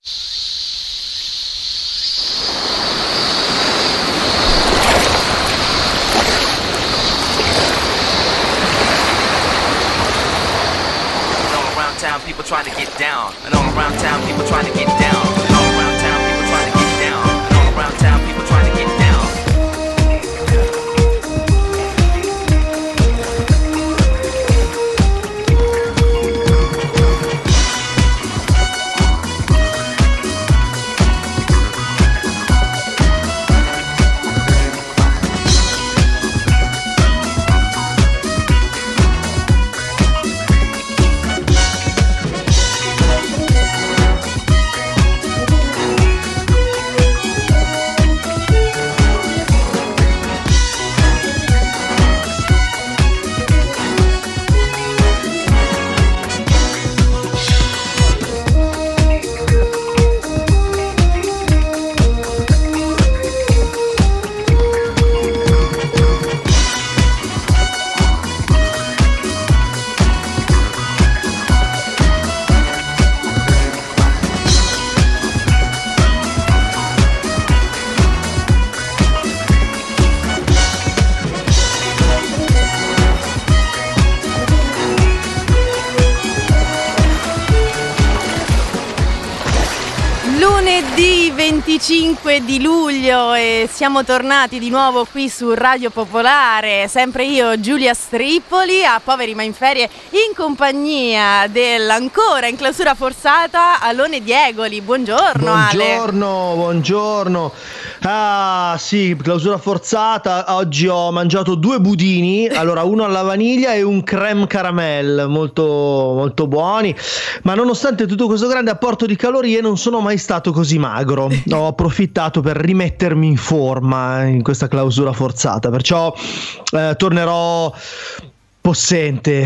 People trying to get down, and all around town people trying to get down, and all around town people trying to get down, and all around town people trying to get down. Lunedì 25 di luglio e siamo tornati di nuovo qui su Radio Popolare, sempre io Giulia Stripoli a Poveri ma in Ferie in compagnia dell'ancora in clausura forzata Alone Diegoli. Buongiorno Ale. Buongiorno. Ah sì, clausura forzata. Oggi ho mangiato 2 budini, allora uno alla vaniglia e un crème caramel, molto molto buoni, ma nonostante tutto questo grande apporto di calorie non sono mai stato così magro. Ho approfittato per rimettermi in forma in questa clausura forzata, perciò tornerò possente,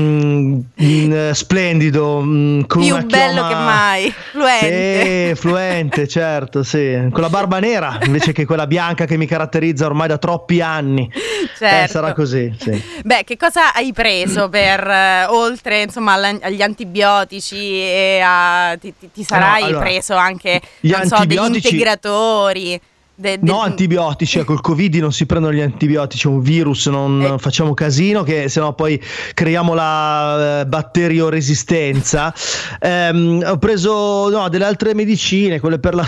splendido, con più una bello chioma... che mai, fluente. Sì, fluente, certo, sì, con la barba nera invece che quella bianca che mi caratterizza ormai da troppi anni. Certo. Sarà così, sì. Beh, che cosa hai preso per oltre insomma agli antibiotici e ti sarai allora, preso anche gli non so, degli integratori? No, antibiotici, col Covid non si prendono gli antibiotici, è un virus, non facciamo casino che sennò poi creiamo la batterioresistenza. Ho preso delle altre medicine, quelle per la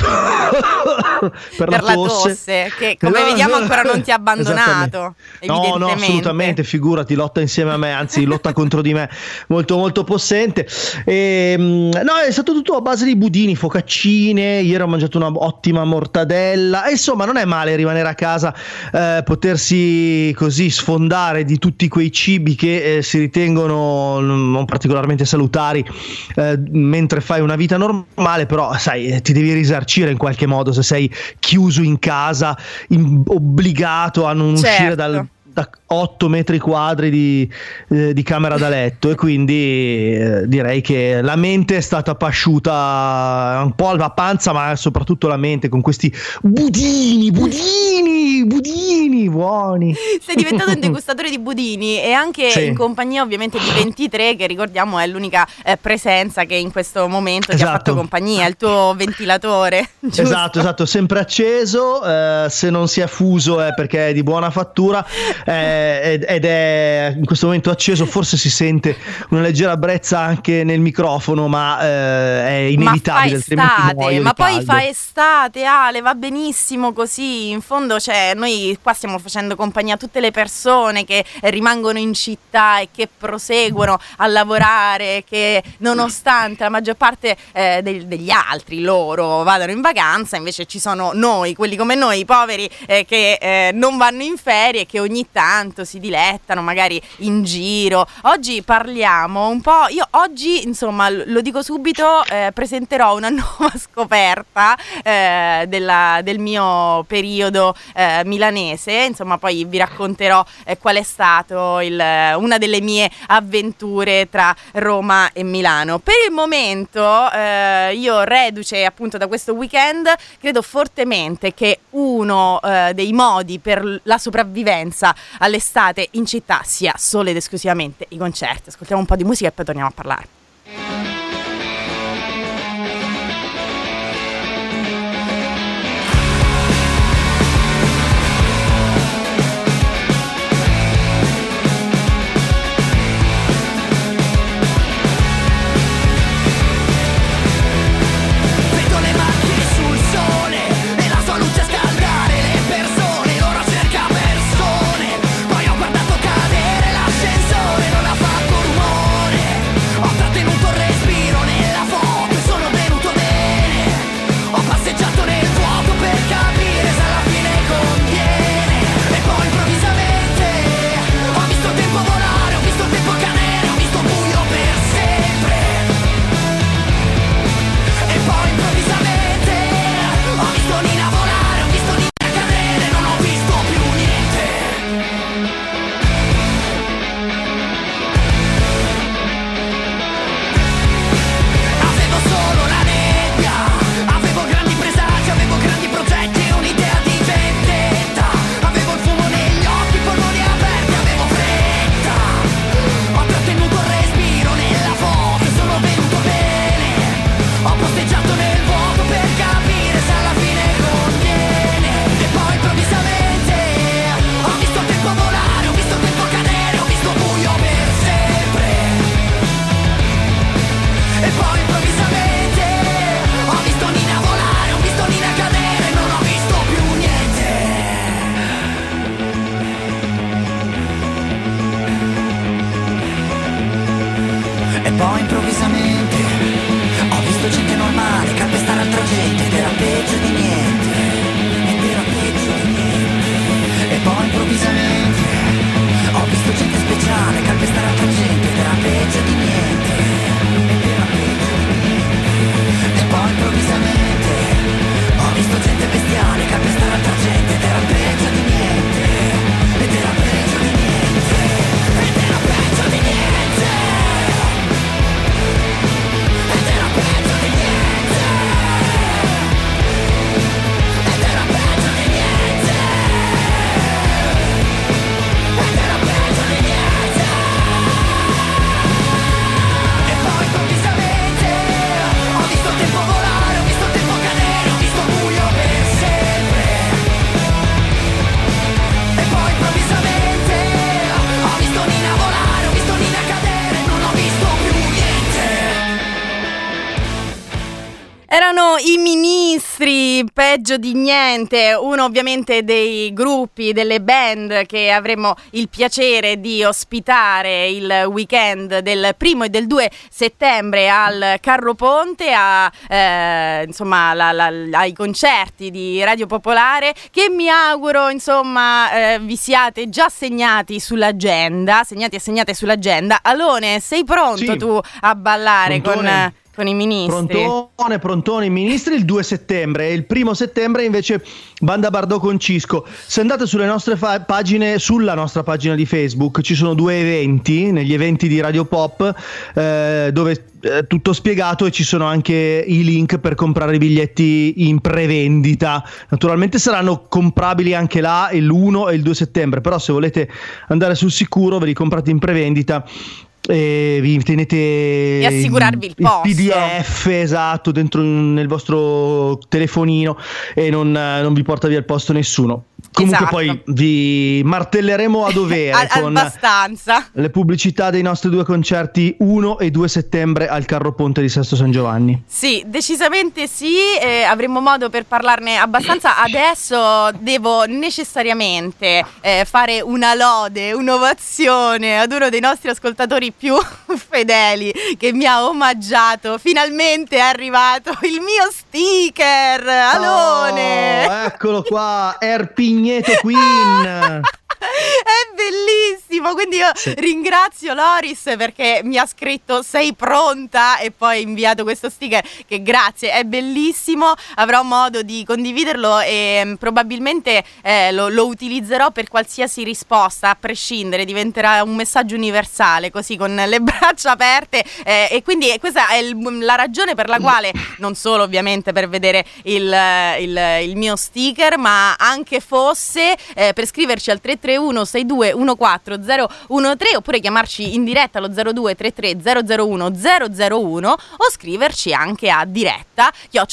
per la tosse, che come vediamo ancora non ti ha abbandonato. No, assolutamente, figurati, lotta insieme a me, anzi lotta contro di me, molto molto possente. No, è stato tutto a base di budini, focaccine, ieri ho mangiato una ottima mortadella. Insomma, non è male rimanere a casa, potersi così sfondare di tutti quei cibi che si ritengono non particolarmente salutari mentre fai una vita normale, però sai, ti devi risarcire in qualche modo se sei chiuso in casa, obbligato a non uscire da 8 metri quadri di camera da letto, e quindi direi che la mente è stata pasciuta un po' alla panza, ma soprattutto la mente, con questi budini buoni. Sei diventato un degustatore di budini e anche in compagnia ovviamente di 23, che ricordiamo è l'unica presenza che in questo momento ti ha fatto compagnia, il tuo ventilatore, giusto? Esatto, sempre acceso, se non si è fuso è perché è di buona fattura, ed è in questo momento acceso. Forse si sente una leggera brezza anche nel microfono, ma è inevitabile, altrimenti muoio di poi caldo. fa estate, Ale, va benissimo così. In fondo noi qua stiamo facendo compagnia a tutte le persone che rimangono in città e che proseguono a lavorare, che nonostante la maggior parte degli altri loro vadano in vacanza, invece ci sono noi, quelli come noi, i poveri, che non vanno in ferie, che ogni tanto si dilettano magari in giro. Oggi parliamo un po', io oggi insomma lo dico subito, presenterò una nuova scoperta del mio periodo milanese, insomma poi vi racconterò qual è stato una delle mie avventure tra Roma e Milano. Per il momento io, reduce appunto da questo weekend, credo fortemente che uno dei modi per la sopravvivenza all'estate in città sia solo ed esclusivamente i concerti. Ascoltiamo un po' di musica e poi torniamo a parlare. Erano i Ministri, peggio di niente, uno ovviamente dei gruppi, delle band che avremo il piacere di ospitare il weekend del 1° e del 2 settembre al Carro Ponte, insomma ai concerti di Radio Popolare, che mi auguro insomma vi siate già segnati sull'agenda, segnati e segnate sull'agenda. Alone, sei pronto Sì. tu a ballare Prontone. con i Ministri? Prontone, i Ministri il 2 settembre e il 1° settembre invece Banda Bardot con Cisco. Se andate sulle nostre pagine, sulla nostra pagina di Facebook, ci sono 2 eventi, negli eventi di Radio Pop, dove tutto spiegato, e ci sono anche i link per comprare i biglietti in prevendita. Naturalmente saranno comprabili anche là l'1 e il 2 settembre, però se volete andare sul sicuro ve li comprate in prevendita e vi tenete e assicurarvi il posto, PDF esatto dentro nel vostro telefonino e non vi porta via il posto nessuno. Comunque esatto. Poi vi martelleremo a dovere con abbastanza le pubblicità dei nostri 2 concerti 1 e 2 settembre al Carro Ponte di Sesto San Giovanni. Sì, decisamente sì, avremo modo per parlarne abbastanza. Adesso devo necessariamente fare una lode, un'ovazione ad uno dei nostri ascoltatori più fedeli che mi ha omaggiato. Finalmente è arrivato il mio sticker, Alone! Oh, eccolo qua, Erpigneto Queen. È bellissimo, quindi io ringrazio Loris perché mi ha scritto sei pronta e poi ha inviato questo sticker, che grazie, è bellissimo, avrò modo di condividerlo e probabilmente lo utilizzerò per qualsiasi risposta, a prescindere, diventerà un messaggio universale, così con le braccia aperte, e quindi questa è la ragione per la quale, non solo ovviamente per vedere il mio sticker, ma anche fosse per scriverci al 331 62 14 013 oppure chiamarci in diretta allo 0233 001 001 o scriverci anche a diretta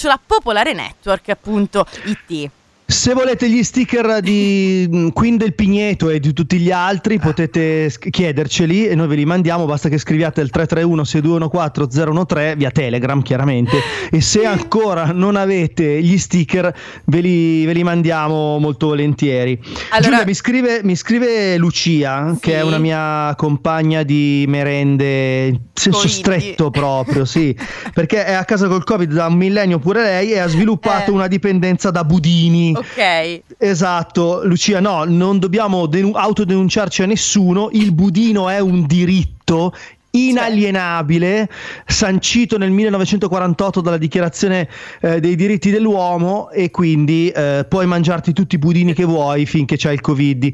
@popolarenetwork.it. Se volete gli sticker di Queen del Pigneto e di tutti gli altri potete chiederceli e noi ve li mandiamo, basta che scriviate al 331 6214 013 via Telegram chiaramente, e se ancora non avete gli sticker ve li mandiamo molto volentieri. Allora, Giulia, mi scrive Lucia, sì, che è una mia compagna di merende in senso Covid. stretto proprio, sì, perché è a casa col Covid da un millennio pure lei e ha sviluppato una dipendenza da budini. Ok. Esatto, Lucia, no, non dobbiamo autodenunciarci a nessuno, il budino è un diritto inalienabile, sancito nel 1948 dalla Dichiarazione dei diritti dell'uomo, e quindi puoi mangiarti tutti i budini che vuoi finché c'hai il Covid,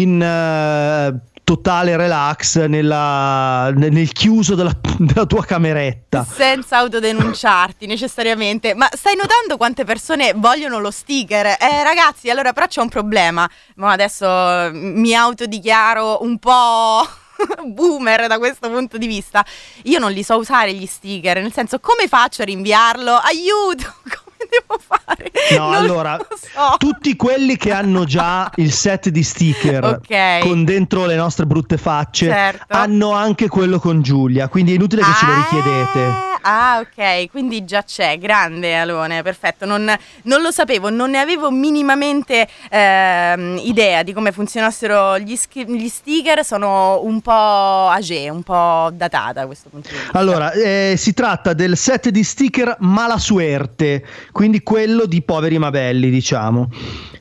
in totale relax nel chiuso della tua cameretta, senza autodenunciarti necessariamente. Ma stai notando quante persone vogliono lo sticker? Ragazzi, allora però c'è un problema. Ma adesso mi autodichiaro un po' boomer da questo punto di vista. Io non li so usare gli sticker, nel senso, come faccio a rinviarlo? Aiuto! Devo fare? No, Non allora, lo so. tutti quelli che hanno già il set di sticker Ok. con dentro le nostre brutte facce, Certo. hanno anche quello con Giulia, quindi è inutile che ce lo richiedete. Ah, ok, quindi già c'è, grande Alone, perfetto, non lo sapevo, non ne avevo minimamente idea di come funzionassero gli sticker, sono un po' âgé, un po' datata a questo punto di vista. Allora, si tratta del set di sticker Mala Suerte, quindi quello di poveri ma belli, diciamo.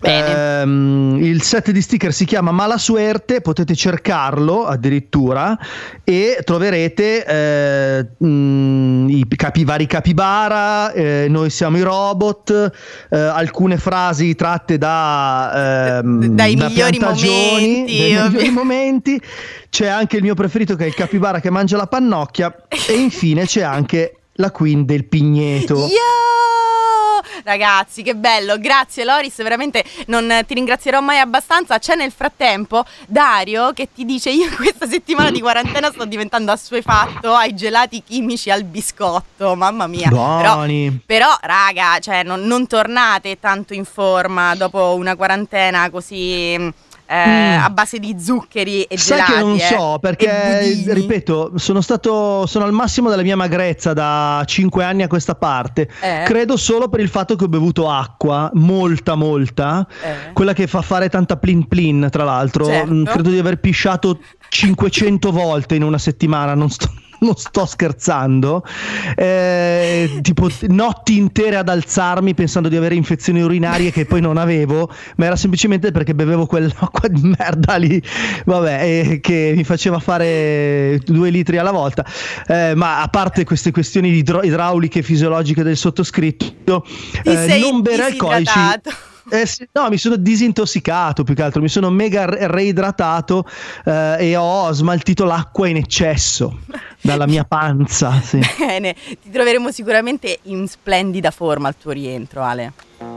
Il set di sticker si chiama Mala Suerte, potete cercarlo addirittura e troverete i vari capibara, noi siamo i robot, alcune frasi tratte dai migliori migliori momenti. C'è anche il mio preferito, che è il capibara che mangia la pannocchia, e infine c'è anche la Queen del Pigneto. Ragazzi, che bello, grazie Loris, veramente non ti ringrazierò mai abbastanza. C'è nel frattempo Dario che ti dice: io in questa settimana di quarantena sto diventando assuefatto ai gelati chimici al biscotto, mamma mia. Buoni. Però raga, cioè non tornate tanto in forma dopo una quarantena così a base di zuccheri e sai gelati. Che non so, perché ripeto, sono al massimo della mia magrezza da 5 anni a questa parte. Credo solo per il fatto che ho bevuto acqua, molta, quella che fa fare tanta plin plin, tra l'altro. Certo. Credo di aver pisciato 500 volte in una settimana, non sto scherzando, tipo notti intere ad alzarmi pensando di avere infezioni urinarie che poi non avevo, ma era semplicemente perché bevevo quell'acqua di merda lì, vabbè, che mi faceva fare 2 litri alla volta, ma a parte queste questioni idrauliche e fisiologiche del sottoscritto, non bere alcolici. No, mi sono disintossicato, più che altro mi sono mega reidratato, e ho smaltito l'acqua in eccesso dalla mia panza, sì. Bene, ti troveremo sicuramente in splendida forma al tuo rientro, Ale.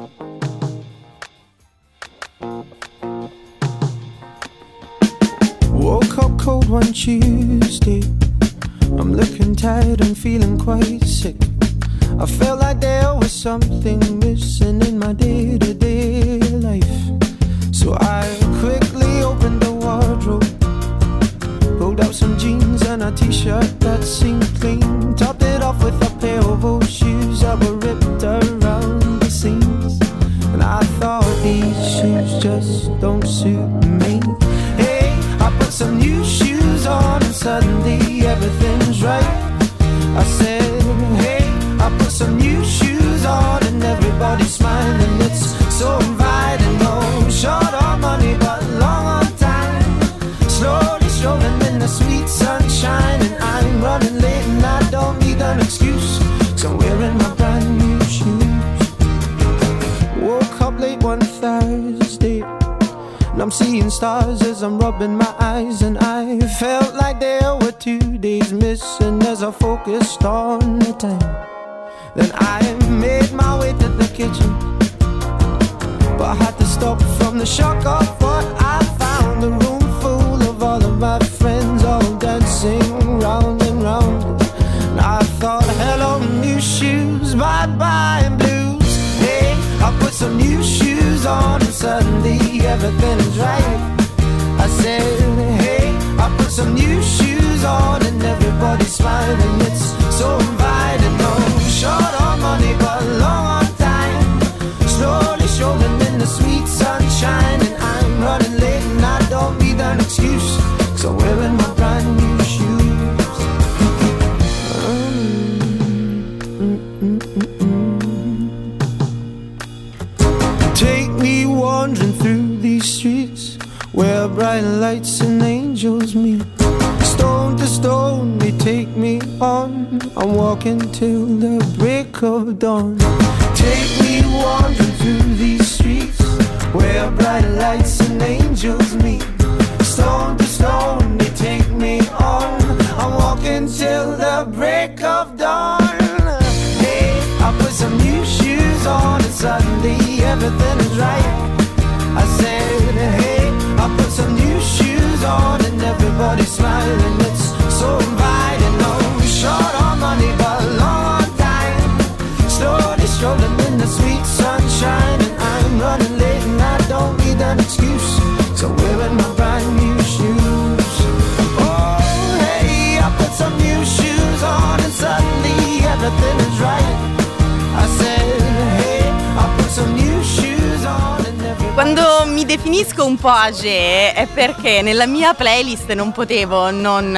Woke up cold one Tuesday, I'm looking tired and feeling quite sick. I felt like there was something missing in my day-to-day life. So I quickly opened the wardrobe, pulled out some jeans and a t-shirt that seemed clean, topped it off with a pair of old shoes that were ripped around the seams. And I thought, these shoes just don't suit me. Hey, I put some new shoes on and suddenly everything's right. I said, hey, I put some new shoes on and everybody's smiling. It's so inviting. No short on money but long on time. Slowly strolling in the sweet sunshine, and I'm running late and I don't need an excuse, 'cause I'm wearing my brand new shoes. Woke up late one Thursday and I'm seeing stars as I'm rubbing my eyes, and I felt like there were 2 days missing as I focused on the time. Then I made my way to the kitchen, but I had to stop from the shock of what I found. A room full of all of my friends, all dancing round and round. And I thought, hello new shoes, bye bye blues. Hey, I put some new shoes on and suddenly everything is right. I said, hey, I put some new shoes on and everybody's smiling. It's so inviting. No short on money but long on time. Slowly strolling in the sweet sunshine, and I'm running late and I don't need an excuse, 'cause I'm wearing my brand new shoes. Take me wandering through these streets where bright lights and angels meet. Stone to stone they take me on, I'm walking till the break of dawn. Take me wandering through these streets where bright lights and angels meet. Stone to stone they take me on, I'm walking till the break of dawn. Hey, I put some new shoes on and suddenly everything is right. I said, hey, I put some new shoes on and everybody's smiling. It's so inviting. No short on money but long on time. Slowly strolling in the sweet sunshine, and I'm running late and I don't need an excuse, so I'm wearing my brand new shoes. Oh hey, I put some new shoes on and suddenly everything is right. I said, hey, I put some new shoes on and everything. Quando mi definisco un po' âgé è perché nella mia playlist non potevo non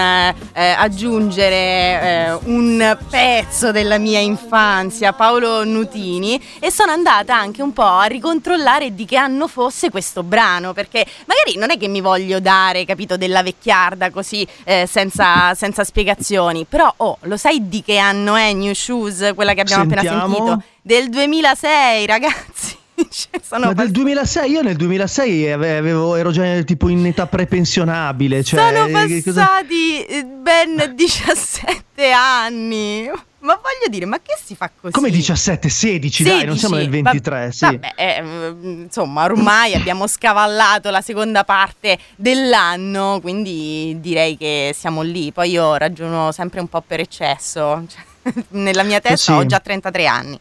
aggiungere un pezzo della mia infanzia, Paolo Nutini, e sono andata anche un po' a ricontrollare di che anno fosse questo brano, perché magari non è che mi voglio dare, capito, della vecchiarda così senza spiegazioni, però lo sai di che anno è New Shoes, quella che abbiamo appena sentito? Del 2006, ragazzi. Ma del 2006? Io nel 2006 ero già tipo in età prepensionabile, cioè, sono passati ben 17 anni. Ma voglio dire, ma che si fa così? Come 17, 16, dai, non siamo nel 23, sì. Vabbè, insomma, ormai abbiamo scavallato la seconda parte dell'anno, quindi direi che siamo lì. Poi io ragiono sempre un po' per eccesso, cioè, nella mia testa ho già 33 anni.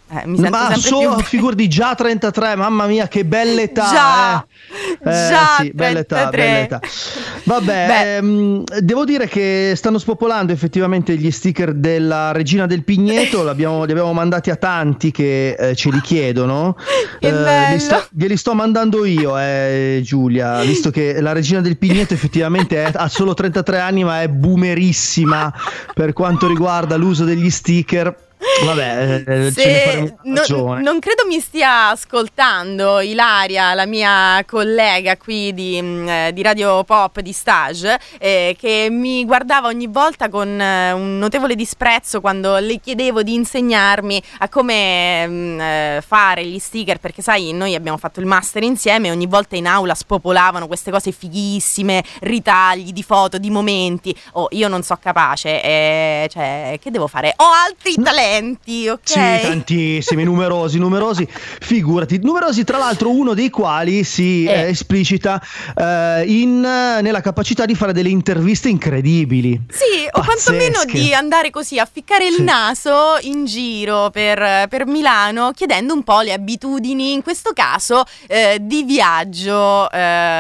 Mi sento ma sempre più... figurati, già 33, mamma mia, che bella età. Già sì, bella età. Vabbè, devo dire che stanno spopolando effettivamente gli sticker della Regina del Pigneto. Li abbiamo mandati a tanti che ce li chiedono. Glieli sto mandando io, Giulia, visto che la Regina del Pigneto effettivamente ha solo 33 anni, ma è boomerissima per quanto riguarda l'uso degli sticker. Vabbè, ce ne faremo ragione. Non credo mi stia ascoltando Ilaria, la mia collega qui di Radio Pop di stage, che mi guardava ogni volta con un notevole disprezzo quando le chiedevo di insegnarmi a come fare gli sticker, perché sai, noi abbiamo fatto il master insieme e ogni volta in aula spopolavano queste cose fighissime, ritagli di foto, di momenti. Io non so capace, cioè, che devo fare? Ho altri talenti. Ok? Sì, tantissimi, numerosi, figurati, numerosi, tra l'altro uno dei quali si esplicita nella capacità di fare delle interviste incredibili. Sì, o quantomeno di andare così a ficcare il naso in giro per Milano, chiedendo un po' le abitudini, in questo caso di viaggio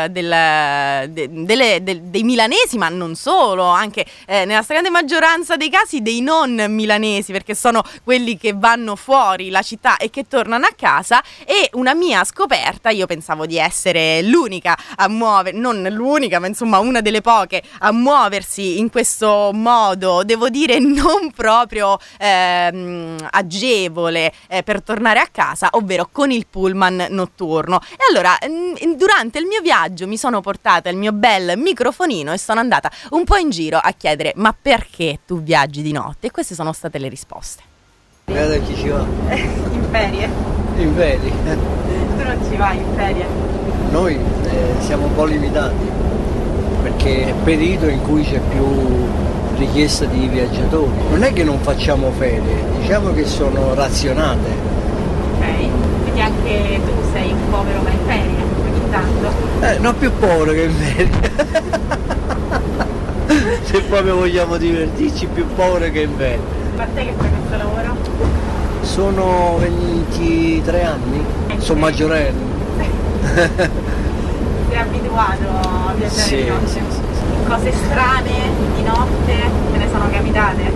dei milanesi, ma non solo, anche nella stragrande maggioranza dei casi dei non milanesi, perché sono quelli che vanno fuori la città e che tornano a casa. E una mia scoperta, io pensavo di essere l'unica a non l'unica, ma insomma una delle poche a muoversi in questo modo, devo dire non proprio agevole per tornare a casa, ovvero con il pullman notturno. E allora durante il mio viaggio mi sono portata il mio bel microfonino e sono andata un po' in giro a chiedere: ma perché tu viaggi di notte? E queste sono state le risposte. Guarda chi ci va. In ferie? In ferie. Tu non ci vai in ferie? Noi siamo un po' limitati, perché è il periodo in cui c'è più richiesta di viaggiatori. Non è che non facciamo ferie, diciamo che sono razionate. Ok, quindi anche tu sei un povero ma in ferie ogni tanto? No, più povero che in ferie. Se proprio vogliamo divertirci, più povero che in ferie. Ma te che fai questo lavoro? Sono 23 anni, sono maggiorenne. Sei abituato a viaggiare di notte? Sì. Cose strane di notte te ne sono capitate?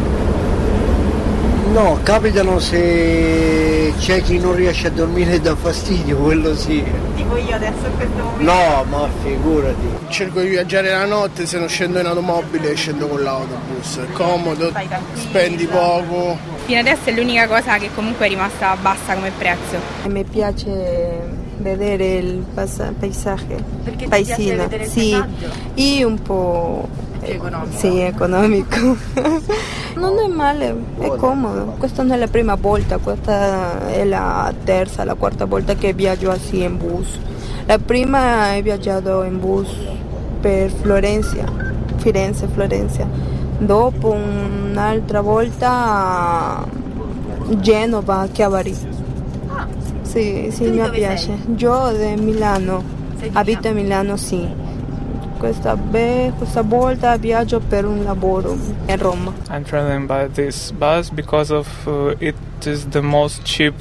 No, capitano se c'è chi non riesce a dormire e dà fastidio, quello sì. Tipo io adesso in questo momento? No, ma figurati. Cerco di viaggiare la notte, se non scendo in automobile scendo con l'autobus. È comodo, spendi poco. Fino adesso è l'unica cosa che comunque è rimasta bassa come prezzo. Mi piace vedere il paesaggio. Perché ti piace vedere il paesaggio? E un po' economico. Sì, economico. Non è male, è comodo. Questa non è la prima volta, questa è la terza, la quarta volta che viaggio così in bus. La prima ho viaggiato in bus per Firenze. Dopo un'altra volta Genova, Chiavari. Sì, mi piace. Io di Milano, abito a Milano, sì. Questa volta viaggio per un lavoro in Roma. I'm traveling by this bus because of it is the most cheap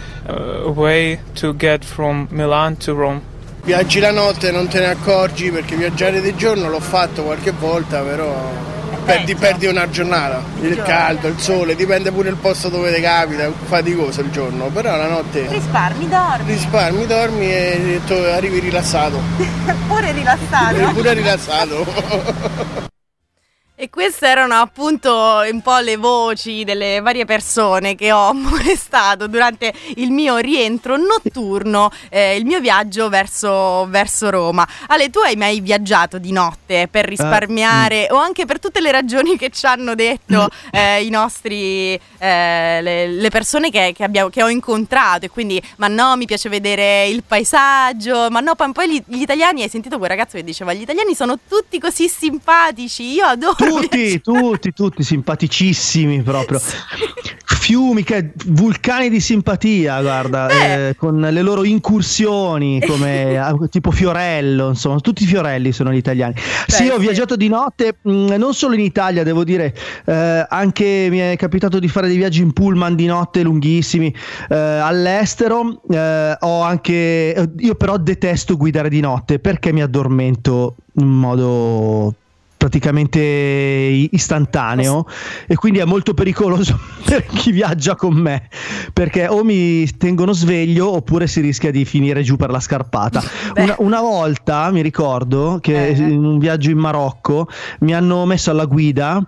way to get from Milan to Rome. Viaggi la notte e non te ne accorgi, perché viaggiare di giorno l'ho fatto qualche volta, però perdi una giornata. Il caldo, il sole, dipende pure il posto dove ti capita, è faticoso il giorno, però la notte risparmi, dormi e arrivi rilassato. Pure rilassato? Pure rilassato. E queste erano appunto un po' le voci delle varie persone che ho molestato durante il mio rientro notturno, il mio viaggio verso Roma. Ale, tu hai mai viaggiato di notte per risparmiare o anche per tutte le ragioni che ci hanno detto i nostri le persone che ho incontrato, e quindi ma no, mi piace vedere il paesaggio, ma no, poi gli italiani, hai sentito quel ragazzo che diceva gli italiani sono tutti così simpatici, io adoro tutti simpaticissimi proprio. fiumi, vulcani di simpatia, guarda, con le loro incursioni come tipo Fiorello, insomma, tutti i Fiorelli sono gli italiani. Sì, ho viaggiato di notte, non solo in Italia, devo dire, anche mi è capitato di fare dei viaggi in pullman di notte lunghissimi all'estero. Io però detesto guidare di notte perché mi addormento in modo praticamente istantaneo e quindi è molto pericoloso per chi viaggia con me, perché o mi tengono sveglio oppure si rischia di finire giù per la scarpata. Una volta mi ricordo che in un viaggio in Marocco mi hanno messo alla guida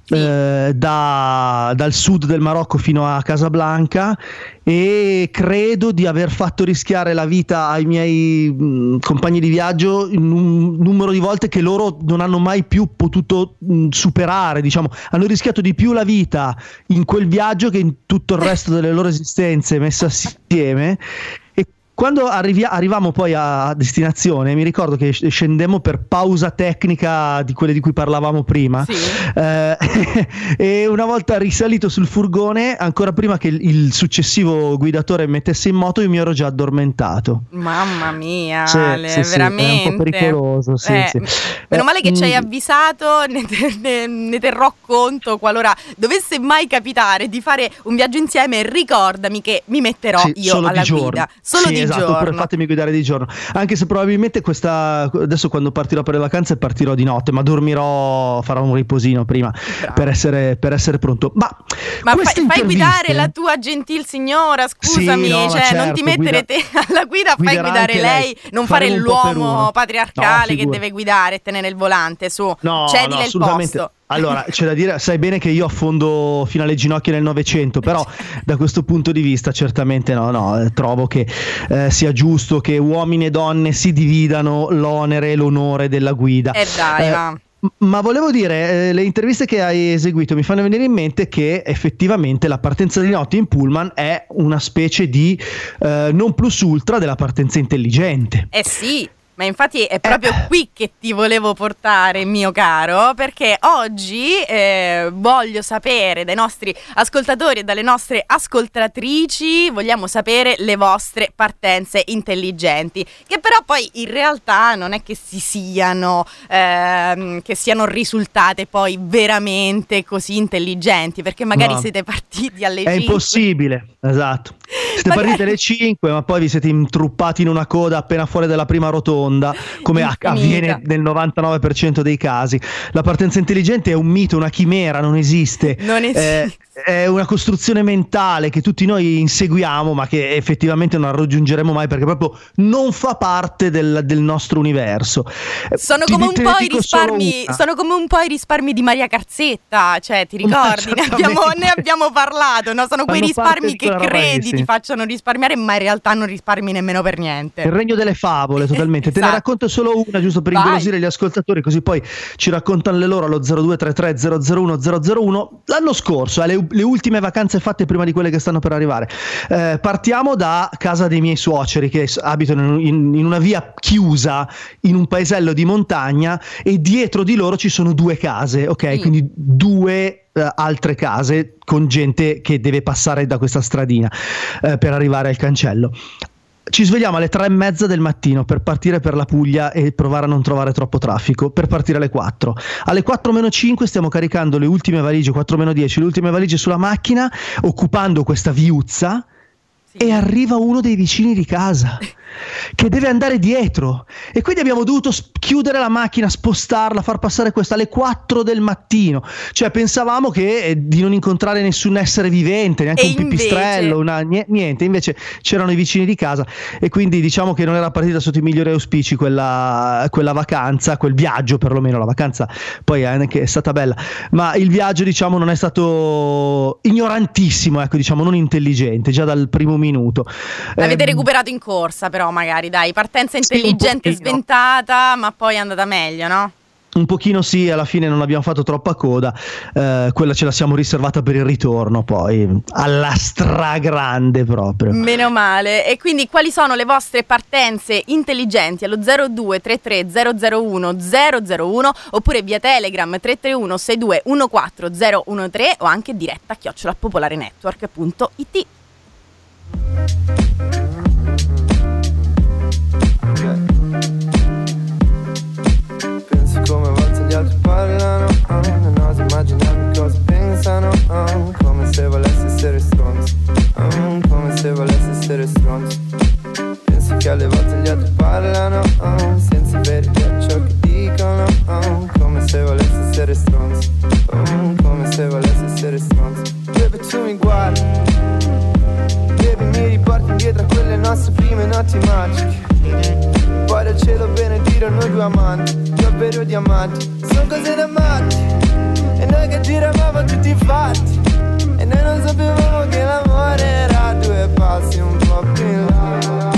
dal sud del Marocco fino a Casablanca e credo di aver fatto rischiare la vita ai miei compagni di viaggio in un numero di volte che loro non hanno mai più potuto superare, diciamo, hanno rischiato di più la vita in quel viaggio che in tutto il resto delle loro esistenze messe assieme. Quando arrivavamo poi a destinazione, mi ricordo che scendemmo per pausa tecnica di quelle di cui parlavamo prima, e una volta risalito sul furgone, ancora prima che il successivo guidatore mettesse in moto, io mi ero già addormentato. Mamma mia, Ale, veramente. È un po' pericoloso, sì. Meno male che ci hai avvisato, ne terrò conto qualora dovesse mai capitare di fare un viaggio insieme. Ricordami che mi metterò io alla guida. Solo di giorno. Fatemi guidare di giorno, anche se probabilmente adesso quando partirò per le vacanze partirò di notte, ma farò un riposino prima per essere pronto. Ma fai guidare la tua gentil signora, scusami, non ti mettere te alla guida, fai guidare lei, non fare l'uomo patriarcale che deve guidare e tenere il volante, cedile il posto. Allora, c'è da dire, sai bene che io affondo fino alle ginocchia nel Novecento, però da questo punto di vista certamente trovo che sia giusto che uomini e donne si dividano l'onere e l'onore della guida. Ma volevo dire, le interviste che hai eseguito mi fanno venire in mente che effettivamente la partenza di notte in pullman è una specie di non plus ultra della partenza intelligente. Sì. Ma infatti è proprio qui che ti volevo portare, mio caro, perché oggi voglio sapere dai nostri ascoltatori e dalle nostre ascoltatrici, vogliamo sapere le vostre partenze intelligenti, che però poi in realtà non è che siano risultate poi veramente così intelligenti, perché magari siete partiti alle 5. È impossibile, esatto. Siete partiti alle 5, ma poi vi siete intruppati in una coda appena fuori dalla prima rotonda, come avviene nel 99% dei casi. La partenza intelligente è un mito, una chimera, non esiste. È una costruzione mentale che tutti noi inseguiamo, ma che effettivamente non raggiungeremo mai, perché proprio non fa parte del nostro universo. Sono come un po' i risparmi di Maria Carzetta, cioè ti ricordi? Ne abbiamo parlato, no? Sono quei risparmi che credi ti facciano risparmiare, ma in realtà non risparmi nemmeno per niente. Il regno delle favole, totalmente. Esatto. Te ne racconto solo una, giusto per ingolosire gli ascoltatori, così poi ci raccontano le loro allo 0233 001 001. L'anno scorso, le ultime vacanze fatte prima di quelle che stanno per arrivare, partiamo da casa dei miei suoceri che abitano in una via chiusa in un paesello di montagna, e dietro di loro ci sono 2 case, ok? Quindi 2 altre case con gente che deve passare da questa stradina per arrivare al cancello. Ci svegliamo alle 3:30 del mattino per partire per la Puglia e provare a non trovare troppo traffico, per partire alle 4. Alle 4:05 stiamo caricando le ultime valigie, 4:10, le ultime valigie sulla macchina, occupando questa viuzza, e arriva uno dei vicini di casa che deve andare dietro, e quindi abbiamo dovuto chiudere la macchina, spostarla, far passare questa alle 4 del mattino. Cioè pensavamo che di non incontrare nessun essere vivente, neanche un pipistrello, niente, invece c'erano i vicini di casa, e quindi diciamo che non era partita sotto i migliori auspici quella vacanza, quel viaggio perlomeno. La vacanza poi è stata bella, ma il viaggio diciamo non è stato ignorantissimo, ecco, diciamo non intelligente già dal primo minuto. L'avete recuperato in corsa però, magari, dai, partenza intelligente sventata, ma poi è andata meglio, no? Un pochino sì, alla fine non abbiamo fatto troppa coda, quella ce la siamo riservata per il ritorno, poi alla stragrande proprio. Meno male. E quindi quali sono le vostre partenze intelligenti? Allo 0233 001 001 oppure via Telegram 331 62 14 013 o anche diretta @popolarenetwork.it. Come a volte gli altri parlano, non oso immaginarmi cosa pensano, come se volessi essere stronzo, come se volessi essere stronzo. Penso che alle volte gli altri parlano, senza verità ciò che dicono, come se volessi essere stronzo, come se volessi essere stronzo. Baby, tu mi guardi, baby, mi riporti indietro a quelle nostre prime notti magiche. Poi dal cielo benedire noi due amanti, davvero diamanti, sono cose da matti. E noi che giravamo tutti fatti, e noi non sapevamo che l'amore era due passi un po' più in là.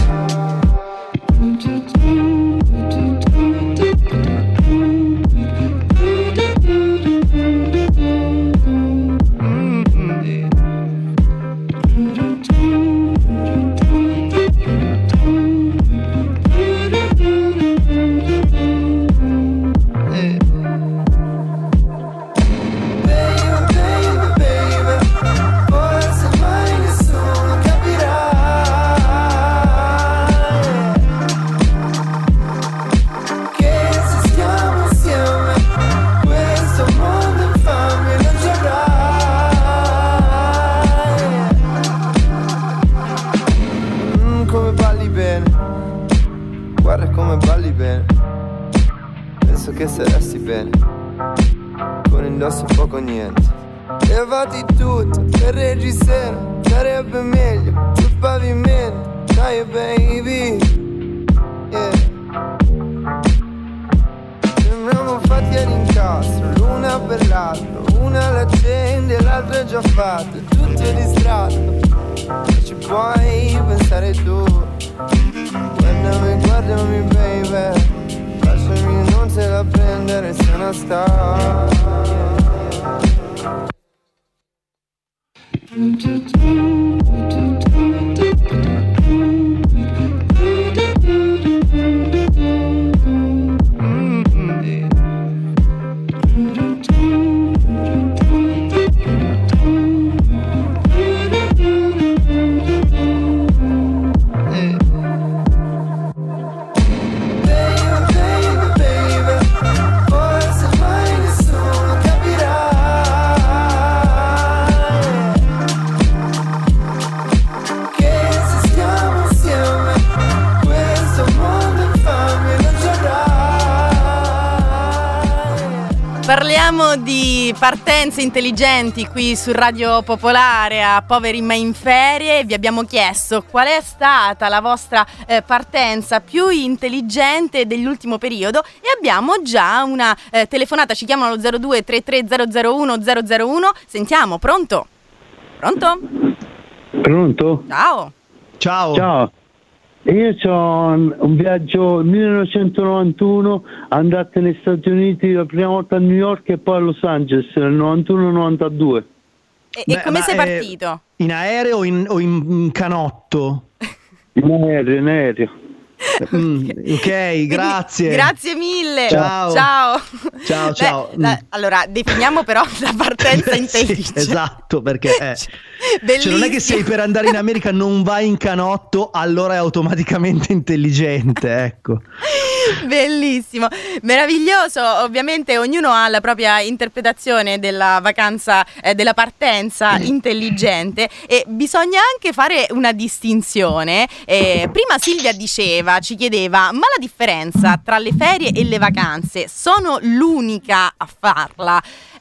Che saresti bene con indosso poco niente. Levati tutto per reggiseno, sarebbe meglio sul pavimento. Dai baby, yeah. Sembriamo fatti all'incastro, l'una per l'altro, una l'accende, l'altra è già fatta, tutto è distratto e ci puoi pensare tu. Guardami baby, non se la prendere se non sta. Parliamo di partenze intelligenti qui su Radio Popolare a Poveri ma in Ferie. Vi abbiamo chiesto qual è stata la vostra partenza più intelligente dell'ultimo periodo e abbiamo già una telefonata. Ci chiamano allo 0233 001 001. Sentiamo, pronto? Pronto? Pronto? Ciao. Ciao. Ciao. Io ho un viaggio 1991, andato negli Stati Uniti la prima volta a New York e poi a Los Angeles nel 91-92. E come sei partito? In aereo o in canotto? In aereo. Ok, grazie. Grazie mille. Ciao. Ciao. Allora, definiamo però la partenza intelligente. Sì, esatto, perché cioè non è che sei per andare in America non vai in canotto, allora è automaticamente intelligente, ecco. Bellissimo, meraviglioso. Ovviamente ognuno ha la propria interpretazione della vacanza, della partenza intelligente, e bisogna anche fare una distinzione. Prima Silvia ci chiedeva, ma la differenza tra le ferie e le vacanze, sono l'unica a farla?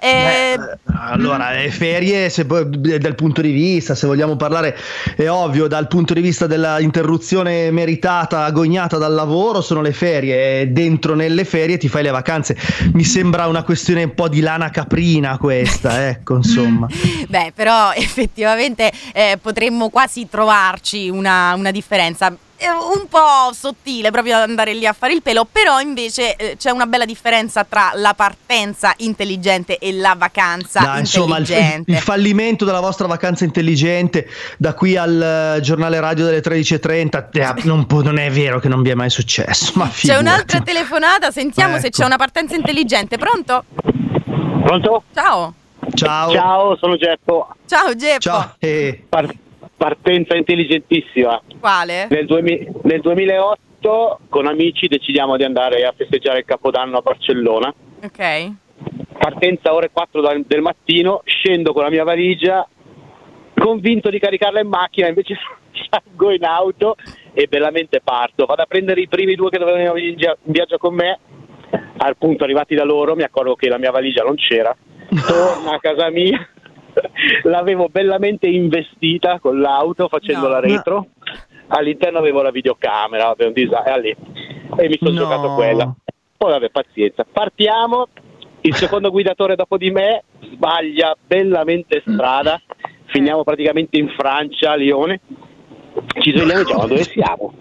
Allora, le ferie dal punto di vista, se vogliamo parlare, è ovvio, dal punto di vista della interruzione meritata, agognata dal lavoro, sono le ferie. Dentro nelle ferie ti fai le vacanze. Mi sembra una questione un po' di lana caprina questa, ecco, insomma. Beh, però effettivamente potremmo quasi trovarci una differenza. un po' sottile proprio ad andare lì a fare il pelo, però invece c'è una bella differenza tra la partenza intelligente e la vacanza intelligente. Insomma, il fallimento della vostra vacanza intelligente da qui al giornale radio delle 13.30 non è vero che non vi è mai successo, ma c'è un'altra telefonata, sentiamo se c'è una partenza intelligente. Pronto? Pronto? Ciao. Ciao, sono Geppo. Ciao Geppo. Ciao. Partenza intelligentissima. Quale? Nel 2008 con amici decidiamo di andare a festeggiare il Capodanno a Barcellona. Ok. Partenza ore 4 del mattino, scendo con la mia valigia, convinto di caricarla in macchina, invece salgo in auto e bellamente parto. Vado a prendere i primi due che dovevano venire in viaggio con me. Al punto, arrivati da loro, mi accorgo che la mia valigia non c'era. Torno a casa mia, l'avevo bellamente investita con l'auto facendola retro. All'interno avevo la videocamera, avevo un disastro e mi sono giocato quella. Poi vabbè, pazienza. Partiamo, il secondo guidatore dopo di me sbaglia bellamente strada, finiamo praticamente in Francia, a Lione. Ci svegliamo e diciamo: dove siamo?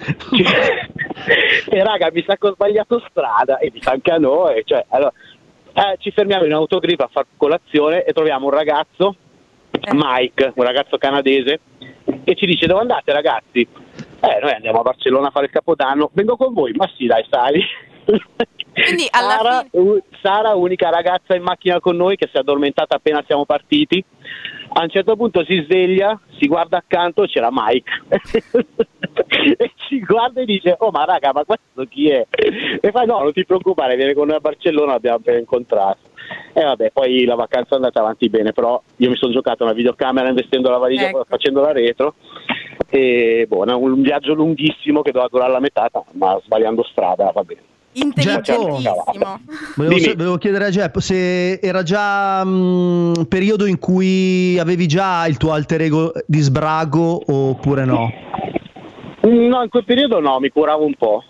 E raga, mi sa che ho sbagliato strada, e mi sa anche a noi, cioè, allora, ci fermiamo in autogrill a far colazione e troviamo un ragazzo, Mike, un ragazzo canadese, che ci dice: dove andate ragazzi? Noi andiamo a Barcellona a fare il Capodanno. Vengo con voi. Ma sì, dai, sali. Quindi Sara, unica ragazza in macchina con noi, che si è addormentata appena siamo partiti. A un certo punto si sveglia, si guarda accanto, c'era Mike e ci guarda e dice: oh, ma raga, ma questo chi è? E fa: no, non ti preoccupare, viene con noi a Barcellona, l'abbiamo appena incontrato. E vabbè, poi la vacanza è andata avanti bene, però io mi sono giocato una videocamera investendo la valigia, facendola retro, e un viaggio lunghissimo che doveva durare la metà, ma sbagliando strada, va bene. Intelligentissimo. Volevo chiedere a Geppo se era già periodo in cui avevi già il tuo alter ego di sbrago oppure no? No, in quel periodo no, mi curavo un po'.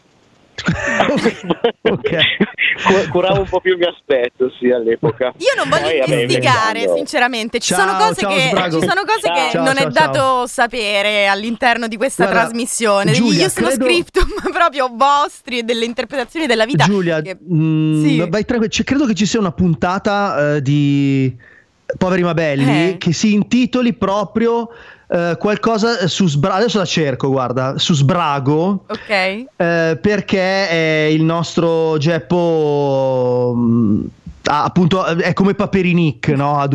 Curavo un po' più il mio aspetto, sì, all'epoca. Io non voglio investigare, sinceramente. Ci sono cose che non è dato sapere all'interno di questa trasmissione. Giulia, io sono scriptum proprio vostri e delle interpretazioni della vita. Giulia, vai tranquillo, credo che ci sia una puntata di Poveri ma Belli che si intitoli proprio qualcosa su sbrago. Adesso la cerco, guarda, su sbrago. Ok. Perché il nostro Geppo appunto è come Paperinic, no? Ha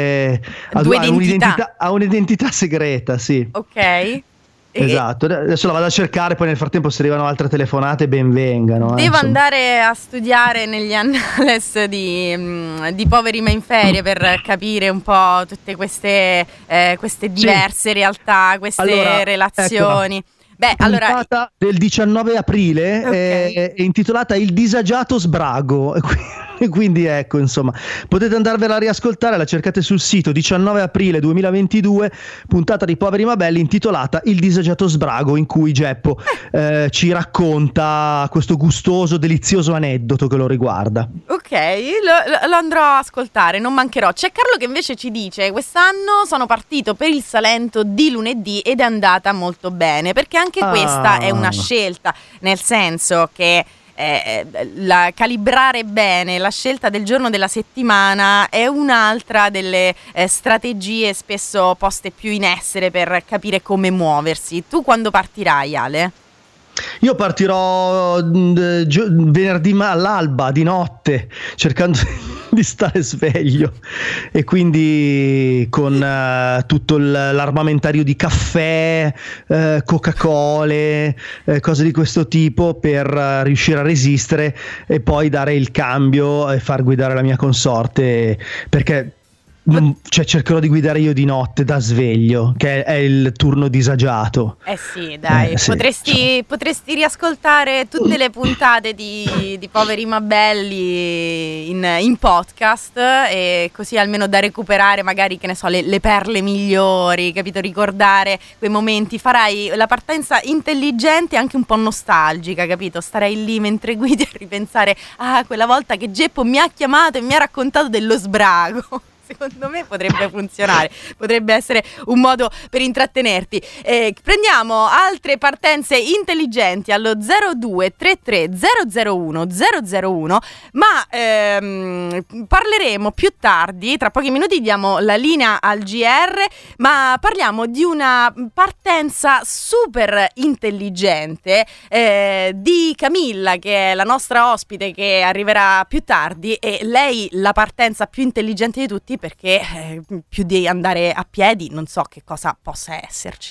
un'identità segreta, sì. Ok. Esatto, adesso la vado a cercare, poi nel frattempo se arrivano altre telefonate ben vengano. Devo andare a studiare negli annales di Poveri ma in ferie per capire un po' tutte queste diverse realtà, queste relazioni. Allora, del 19 aprile è intitolata Il disagiato sbrago. E quindi ecco, insomma, potete andarvela a riascoltare, la cercate sul sito. 19 aprile 2022, puntata di Poveri ma Belli intitolata Il disagiato sbrago, in cui Geppo ci racconta questo gustoso, delizioso aneddoto che lo riguarda. Ok, lo andrò a ascoltare, non mancherò. C'è Carlo che invece ci dice: quest'anno sono partito per il Salento di lunedì ed è andata molto bene, perché anche questa è una scelta, nel senso che calibrare bene la scelta del giorno della settimana è un'altra delle strategie spesso poste più in essere per capire come muoversi. Tu quando partirai, Ale? Io partirò venerdì all'alba, di notte, cercando di stare sveglio, e quindi con tutto l'armamentario di caffè, Coca-Cola, cose di questo tipo, per riuscire a resistere e poi dare il cambio e far guidare la mia consorte, perché cercherò di guidare io di notte da sveglio, che è il turno disagiato. Sì, dai, potresti riascoltare tutte le puntate di Poveri ma Belli in podcast, e così almeno da recuperare magari, che ne so, le perle migliori, capito? Ricordare quei momenti. Farai la partenza intelligente e anche un po' nostalgica, capito? Starai lì mentre guidi a ripensare: quella volta che Geppo mi ha chiamato e mi ha raccontato dello sbrago. Secondo me potrebbe funzionare, potrebbe essere un modo per intrattenerti. Prendiamo altre partenze intelligenti allo 0233 001 001, ma parleremo più tardi, tra pochi minuti diamo la linea al GR, ma parliamo di una partenza super intelligente di Camilla, che è la nostra ospite che arriverà più tardi, e lei la partenza più intelligente di tutti, perché più di andare a piedi non so che cosa possa esserci.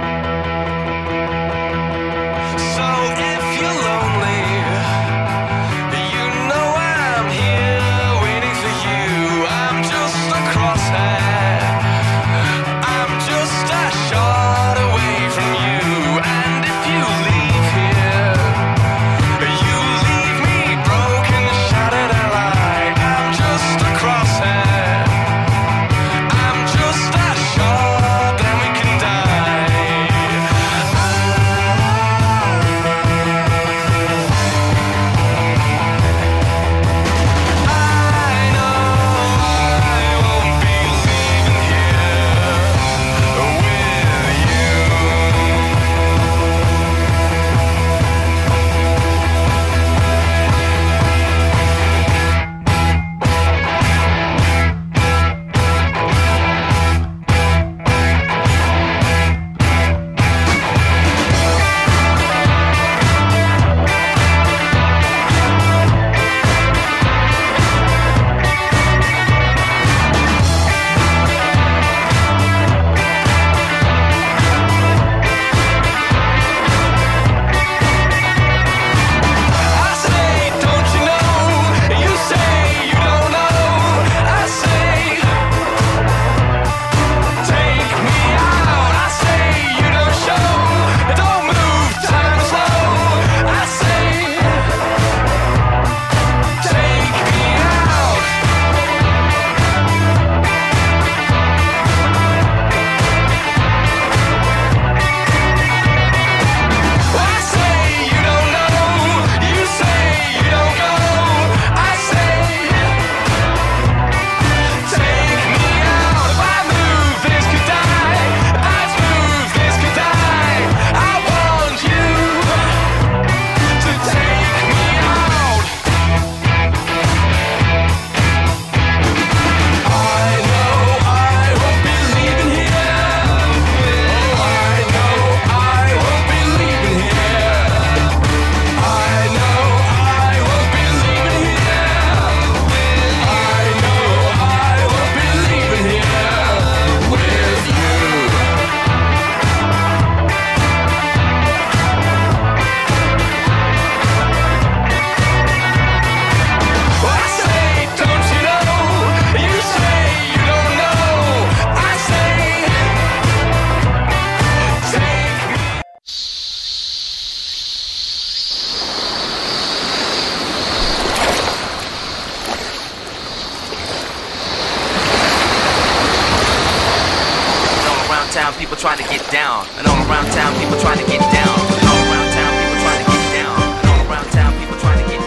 People trying to get down, and all around town people trying to get down, and all around town people trying to get down, and all around town people trying to get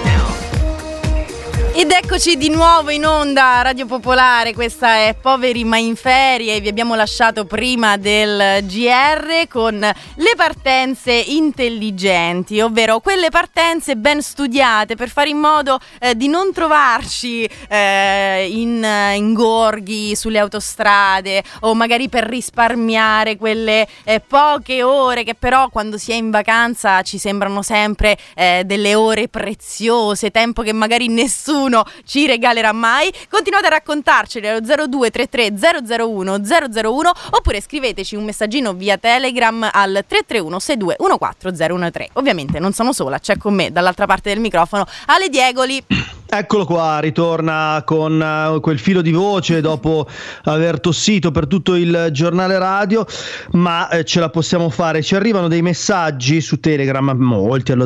down. Ed eccoci di nuovo in onda Radio Popolare, questa è Poveri ma in ferie. Vi abbiamo lasciato prima del GR con le partenze intelligenti, ovvero quelle partenze ben studiate per fare in modo di non trovarci in ingorghi sulle autostrade, o magari per risparmiare quelle poche ore che però quando si è in vacanza ci sembrano sempre delle ore preziose, tempo che magari nessuno ci regalerà mai. Continuate a raccontarceli allo 0233 001 001, oppure scriveteci un messaggino via Telegram al 331 62 14013. Ovviamente non sono sola, c'è con me dall'altra parte del microfono Ale Diegoli. Eccolo qua, ritorna con quel filo di voce dopo aver tossito per tutto il giornale radio, ma ce la possiamo fare. Ci arrivano dei messaggi su Telegram, molti, al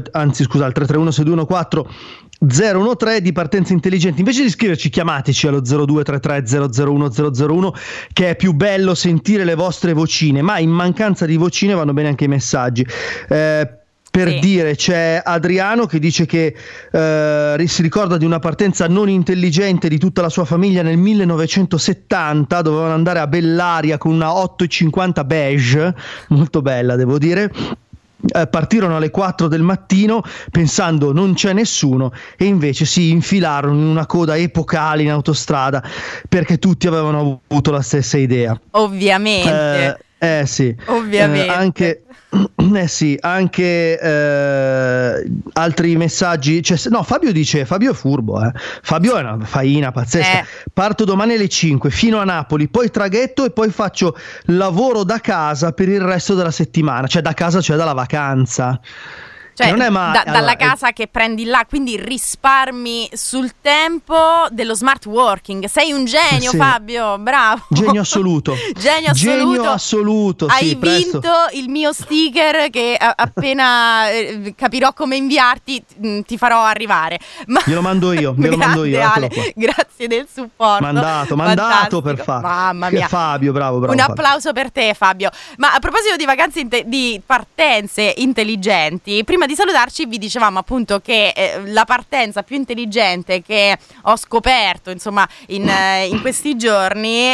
331 6214 013 di partenze intelligenti. Invece di scriverci, chiamateci allo 0233 001 001, che è più bello sentire le vostre vocine, ma in mancanza di vocine vanno bene anche i messaggi. Per Sì. dire, c'è Adriano che dice che si ricorda di una partenza non intelligente di tutta la sua famiglia nel 1970, dovevano andare a Bellaria con una 850 beige, molto bella devo dire. Partirono alle 4 del mattino pensando non c'è nessuno e invece si infilarono in una coda epocale in autostrada perché tutti avevano avuto la stessa idea. Ovviamente. Sì. Ovviamente. Anche altri messaggi. Fabio dice: Fabio è furbo, Fabio è una faina pazzesca. Parto domani alle 5 fino a Napoli, poi traghetto e poi faccio lavoro da casa per il resto della settimana. Cioè da casa, cioè dalla vacanza. Cioè, non è male. dalla casa che prendi là, quindi risparmi sul tempo dello smart working. Sei un genio, Sì. Fabio, bravo. Genio assoluto. Genio assoluto. Sì, Hai presto. vinto il mio sticker che appena capirò come inviarti ti farò arrivare. Glielo mando io, Grande Ale, eccolo qua. grazie del supporto. Mandato Fantastico. per Fabio. Mamma mia. Fabio, bravo. Un Fabio. applauso per te, Fabio. Ma a proposito di vacanze di partenze intelligenti, prima di salutarci vi dicevamo appunto che la partenza più intelligente che ho scoperto insomma in questi giorni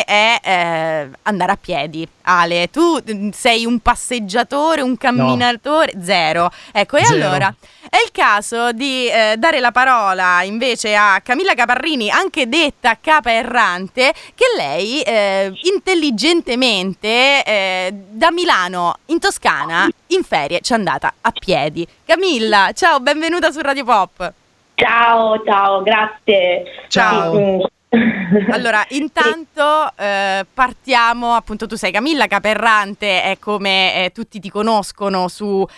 è andare a piedi. Ale, tu sei un passeggiatore, un camminatore? No. Zero. Ecco, e Zero. allora è il caso di dare la parola invece a Camilla Caparrini, anche detta Capa Errante, che lei intelligentemente da Milano in Toscana in ferie c'è andata a piedi. Camilla, ciao, benvenuta su Radio Pop. Ciao, grazie. Ciao. Allora, intanto partiamo, appunto tu sei Camilla Caperrante, è come tutti ti conoscono sui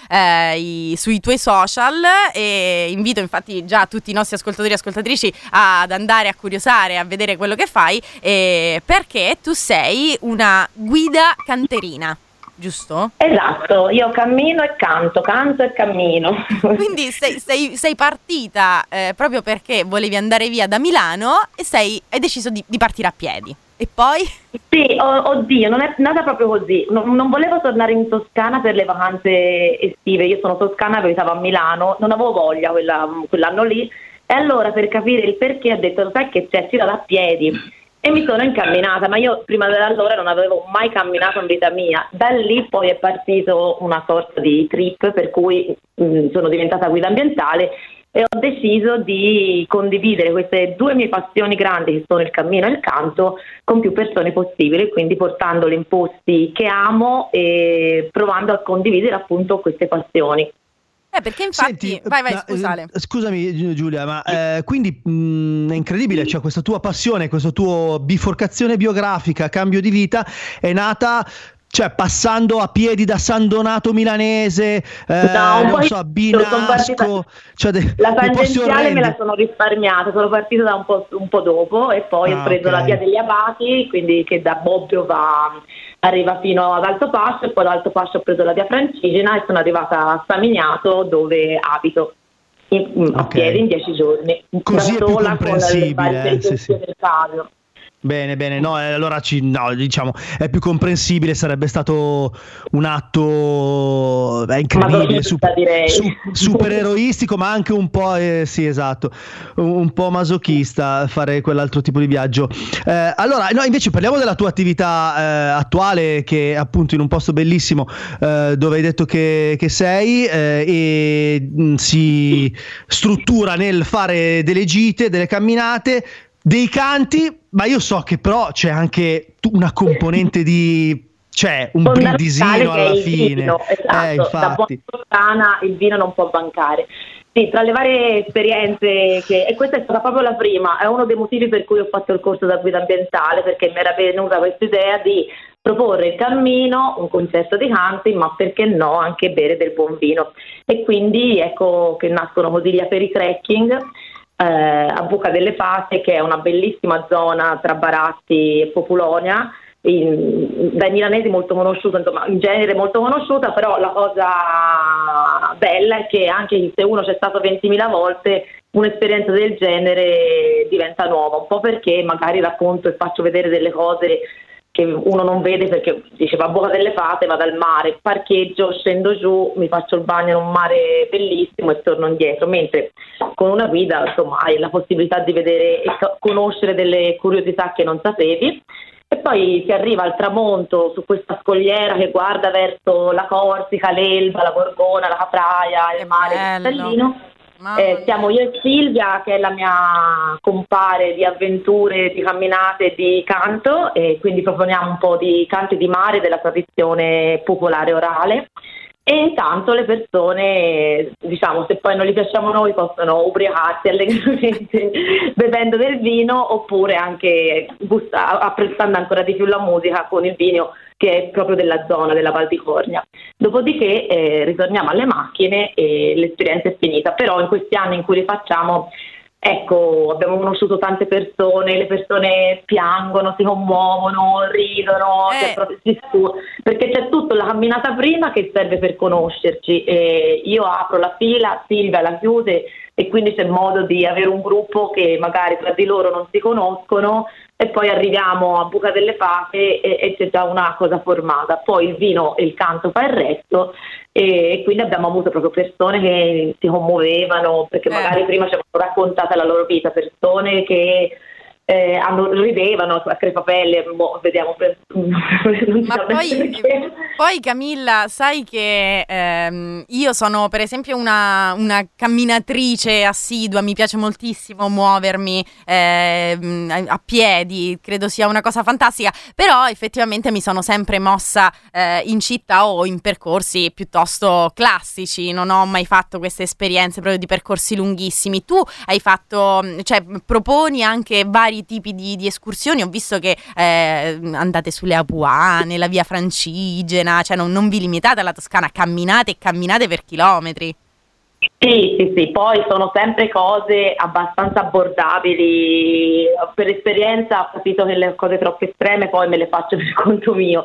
tuoi social, e invito infatti già tutti i nostri ascoltatori e ascoltatrici ad andare a curiosare, a vedere quello che fai, perché tu sei una guida canterina. Giusto? Esatto, io cammino e canto e cammino. Quindi sei partita proprio perché volevi andare via da Milano e hai deciso di partire a piedi. E poi? Sì, oddio, non è nata proprio così. Non volevo tornare in Toscana per le vacanze estive. Io sono toscana, abitavo a Milano, non avevo voglia quell'anno lì. E allora, per capire il perché, ho detto, sai che c'è, si va a piedi. E mi sono incamminata, ma io prima di allora non avevo mai camminato in vita mia. Da lì poi è partito una sorta di trip per cui sono diventata guida ambientale e ho deciso di condividere queste due mie passioni grandi, che sono il cammino e il canto, con più persone possibile, quindi portandole in posti che amo e provando a condividere appunto queste passioni. Perché infatti... Senti, vai, scusale. Scusami Giulia, ma quindi è incredibile, cioè questa tua passione, questa tua biforcazione biografica, cambio di vita è nata... Cioè passando a piedi da San Donato Milanese, a Binasco, la tangenziale me la sono risparmiata, sono partita da un po' dopo e poi ho preso la via degli Abati, quindi che da Bobbio arriva fino ad Alto Pascio, e poi da Alto Pascio ho preso la via Francigena e sono arrivata a Stamignato, dove abito a piedi in 10 giorni. Così da è più sola comprensibile, con le del caso. Bene, no, allora diciamo è più comprensibile, sarebbe stato un atto incredibile, super eroistico, ma anche un po' sì, esatto, un po' masochista fare quell'altro tipo di viaggio. Allora, no, invece parliamo della tua attività attuale, che è appunto in un posto bellissimo dove hai detto che sei, e si struttura nel fare delle gite, delle camminate, dei canti, ma io so che però c'è anche una componente c'è un brindisino alla fine. Vino, esatto. Da buona toscana il vino non può mancare. Sì, tra le varie esperienze e questa è stata proprio la prima, è uno dei motivi per cui ho fatto il corso da guida ambientale, perché mi era venuta questa idea di proporre il cammino, un concerto di canti, ma perché no anche bere del buon vino. E quindi ecco che nascono così gli Aperi Trekking a Buca delle Fate, che è una bellissima zona tra Baratti e Populonia, dai milanesi molto conosciuta, insomma in genere molto conosciuta, però la cosa bella è che anche se uno c'è stato 20.000 volte, un'esperienza del genere diventa nuova, un po' perché magari racconto e faccio vedere delle cose che uno non vede perché dice va a Boca delle Fate, vado al mare, parcheggio, scendo giù, mi faccio il bagno in un mare bellissimo e torno indietro, mentre con una guida insomma hai la possibilità di vedere e conoscere delle curiosità che non sapevi. E poi si arriva al tramonto su questa scogliera che guarda verso la Corsica, l'Elba, la Gorgona, la Capraia, il mare cristallino. Siamo io e Silvia, che è la mia compare di avventure, di camminate, di canto, e quindi proponiamo un po' di canti di mare della tradizione popolare orale. E intanto le persone, diciamo, se poi non li piacciamo noi, possono ubriacarsi allegramente bevendo del vino, oppure anche apprezzando ancora di più la musica con il vino che è proprio della zona della Val di Cornia. Dopodiché ritorniamo alle macchine e l'esperienza è finita. Però in questi anni in cui li facciamo, ecco, abbiamo conosciuto tante persone, le persone piangono, si commuovono, ridono, perché c'è tutta la camminata prima che serve per conoscerci. Io apro la fila, Silvia la chiude, e quindi c'è modo di avere un gruppo che magari tra di loro non si conoscono, e poi arriviamo a Boca delle Fate e c'è già una cosa formata. Poi il vino e il canto fa il resto, e quindi abbiamo avuto proprio persone che si commuovevano perché magari prima ci avevano raccontato la loro vita, persone che ridevano a crepapelle, vediamo ma poi Camilla, sai che io sono per esempio una camminatrice assidua, mi piace moltissimo muovermi a piedi, credo sia una cosa fantastica, però effettivamente mi sono sempre mossa in città o in percorsi piuttosto classici, non ho mai fatto queste esperienze proprio di percorsi lunghissimi. Tu hai fatto, cioè proponi anche vari tipi di escursioni, ho visto che andate sulle Apuane, la via Francigena, cioè non vi limitate alla Toscana, camminate per chilometri. Sì, poi sono sempre cose abbastanza abbordabili. Per esperienza ho capito che le cose troppo estreme poi me le faccio per conto mio,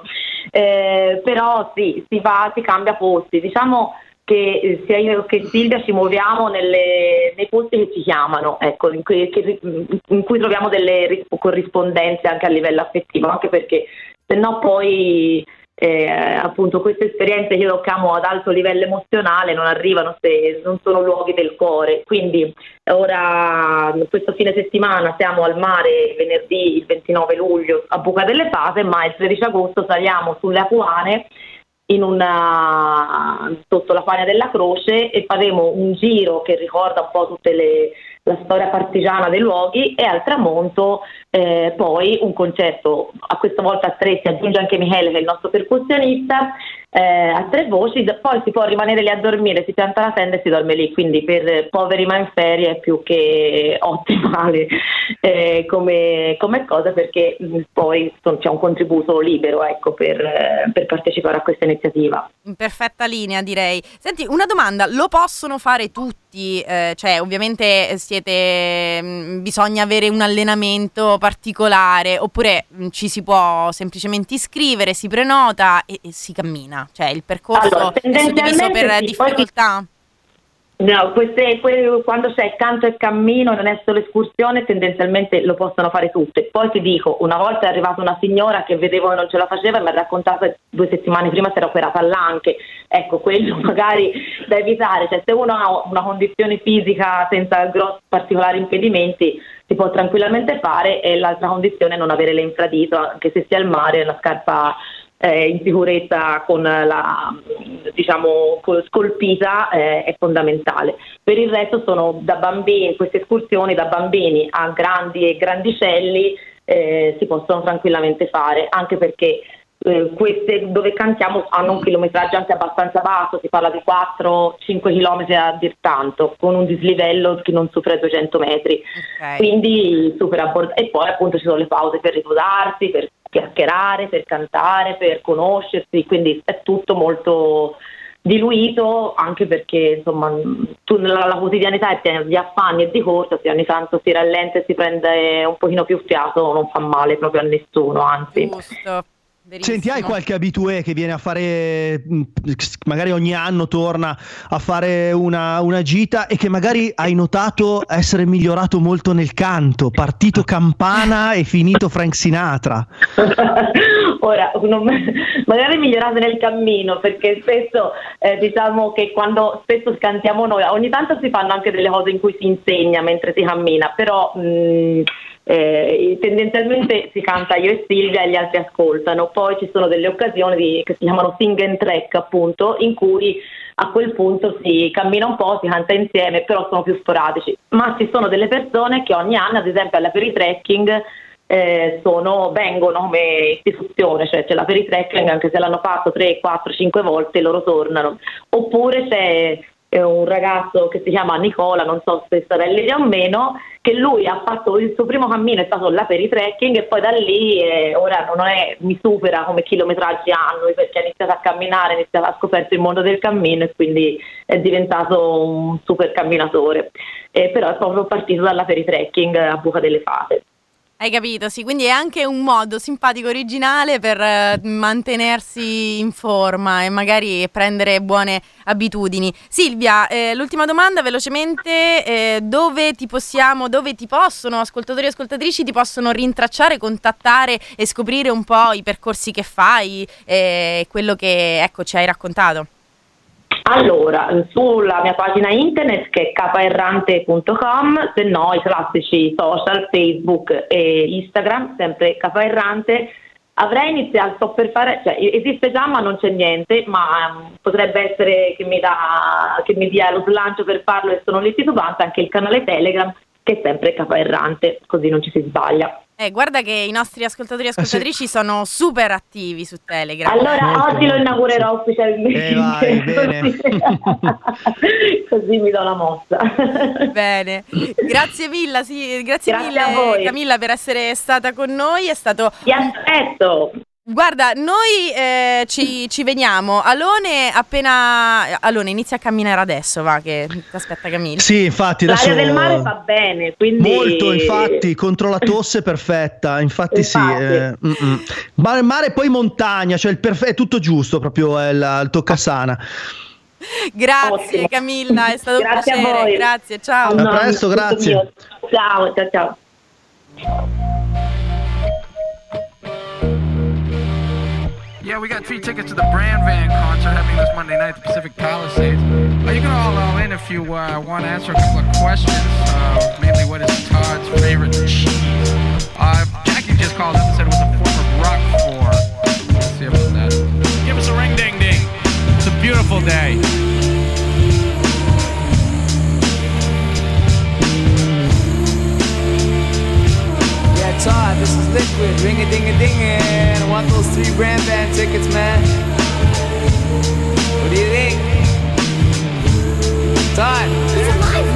però sì, si cambia posti, diciamo che sia io che Silvia ci muoviamo nei posti che ci chiamano, ecco, in cui troviamo delle corrispondenze anche a livello affettivo, anche perché se no poi appunto queste esperienze che io lo chiamo ad alto livello emozionale non arrivano se non sono luoghi del cuore. Quindi ora questo fine settimana siamo al mare, venerdì il 29 luglio a Boca delle Fate, ma il 13 agosto saliamo sulle Apuane sotto la Fania della Croce, e faremo un giro che ricorda un po' la storia partigiana dei luoghi, e al tramonto poi un concerto, a questa volta a tre, si aggiunge anche Michele che è il nostro percussionista, a tre voci. Poi si può rimanere lì a dormire, si pianta la tenda e si dorme lì, quindi per poveri ma in ferie è più che ottimale come cosa, perché poi c'è un contributo libero, ecco, per partecipare a questa iniziativa. In perfetta linea, direi. Senti, una domanda, lo possono fare tutti? Cioè ovviamente bisogna avere un allenamento particolare, oppure ci si può semplicemente iscrivere, si prenota e si cammina? Cioè il percorso è suddiviso per difficoltà? No, quando c'è canto e cammino, non è solo escursione, tendenzialmente lo possono fare tutte. Poi ti dico, una volta è arrivata una signora che vedevo che non ce la faceva e mi ha raccontato che 2 settimane prima si era operata all'anche. Ecco, quello magari da evitare, cioè se uno ha una condizione fisica senza grossi particolari impedimenti si può tranquillamente fare, e l'altra condizione è non avere l'infradito, anche se sia al mare, la scarpa in sicurezza con la, diciamo, scolpita è fondamentale. Per il resto sono da bambini, queste escursioni da bambini a grandi e grandicelli si possono tranquillamente fare, anche perché queste dove cantiamo hanno un chilometraggio anche abbastanza basso, si parla di 4-5 chilometri a dir tanto, con un dislivello che non supera i 200 metri, quindi super abbordabile. E poi appunto ci sono le pause per riposarsi, per chiacchierare, per cantare, per conoscersi, quindi è tutto molto diluito, anche perché insomma la quotidianità è piena di affanni e di corsa, se ogni tanto si rallenta e si prende un pochino più fiato non fa male proprio a nessuno, anzi. Giusto. Senti, hai qualche abitué che viene a fare, magari ogni anno torna a fare una gita, e che magari hai notato essere migliorato molto nel canto, partito campana e finito Frank Sinatra? Ora, magari migliorate nel cammino, perché spesso diciamo che quando spesso cantiamo noi, ogni tanto si fanno anche delle cose in cui si insegna mentre si cammina, però tendenzialmente si canta io e Silvia e gli altri ascoltano. Poi ci sono delle occasioni che si chiamano sing and track, appunto, in cui a quel punto si cammina un po', si canta insieme, però sono più sporadici. Ma ci sono delle persone che ogni anno, ad esempio alla Peritrekking, vengono come istituzione, cioè c'è la Peritrekking, anche se l'hanno fatto 3, 4, 5 volte, loro tornano. Oppure c'è un ragazzo che si chiama Nicola, non so se sorelle o meno, che lui ha fatto il suo primo cammino, è stato la Peritrekking, e poi da lì ora mi supera come chilometraggi anno, perché ha iniziato a camminare, ha scoperto il mondo del cammino e quindi è diventato un super camminatore, però è proprio partito dalla Peritrekking a Buca delle Fate. Hai capito, sì, quindi è anche un modo simpatico, originale per mantenersi in forma e magari prendere buone abitudini. Silvia, l'ultima domanda velocemente, dove ti possono, ascoltatori e ascoltatrici, ti possono rintracciare, contattare e scoprire un po' i percorsi che fai, quello che ci hai raccontato? Allora, sulla mia pagina internet che è capaerrante.com, se no i classici social, Facebook e Instagram, sempre capaerrante. Avrei iniziato, sto per fare, cioè esiste già ma non c'è niente, ma potrebbe essere che mi dia lo slancio per farlo e sono lì titubante, anche il canale Telegram che è sempre capaerrante, così non ci si sbaglia. Guarda che i nostri ascoltatori e ascoltatrici sono super attivi su Telegram. Allora oggi lo inaugurerò ufficialmente. Vai, bene. Così mi do la mossa. Bene, grazie mille, grazie mille a voi. Camilla per essere stata con noi, è stato... Ti aspetto. Guarda, noi ci veniamo. Alone inizia a camminare adesso, va, che ti aspetta Camilla. Sì, infatti adesso l'aria del mare fa bene, quindi molto, infatti, contro la tosse perfetta, infatti. Sì. Mare poi montagna, cioè è tutto giusto, proprio è il toccasana. Grazie. Ottimo. Camilla, è stato Grazie un piacere. a voi. Grazie, ciao. A presto, grazie. Ciao. Yeah, we got 3 tickets to the Brand Van concert happening this Monday night at the Pacific Palisades. You can all in if you want to answer a couple of questions, mainly what is Todd's favorite cheese. Jackie just called up and said it was a form of Roquefort. Let's see about that. Give us a ring ding ding. It's a beautiful day. Todd, this is Liquid, ring-a-ding-a-dingin'. I want those 3 Brand Van tickets, man. What do you think? Todd? He's alive!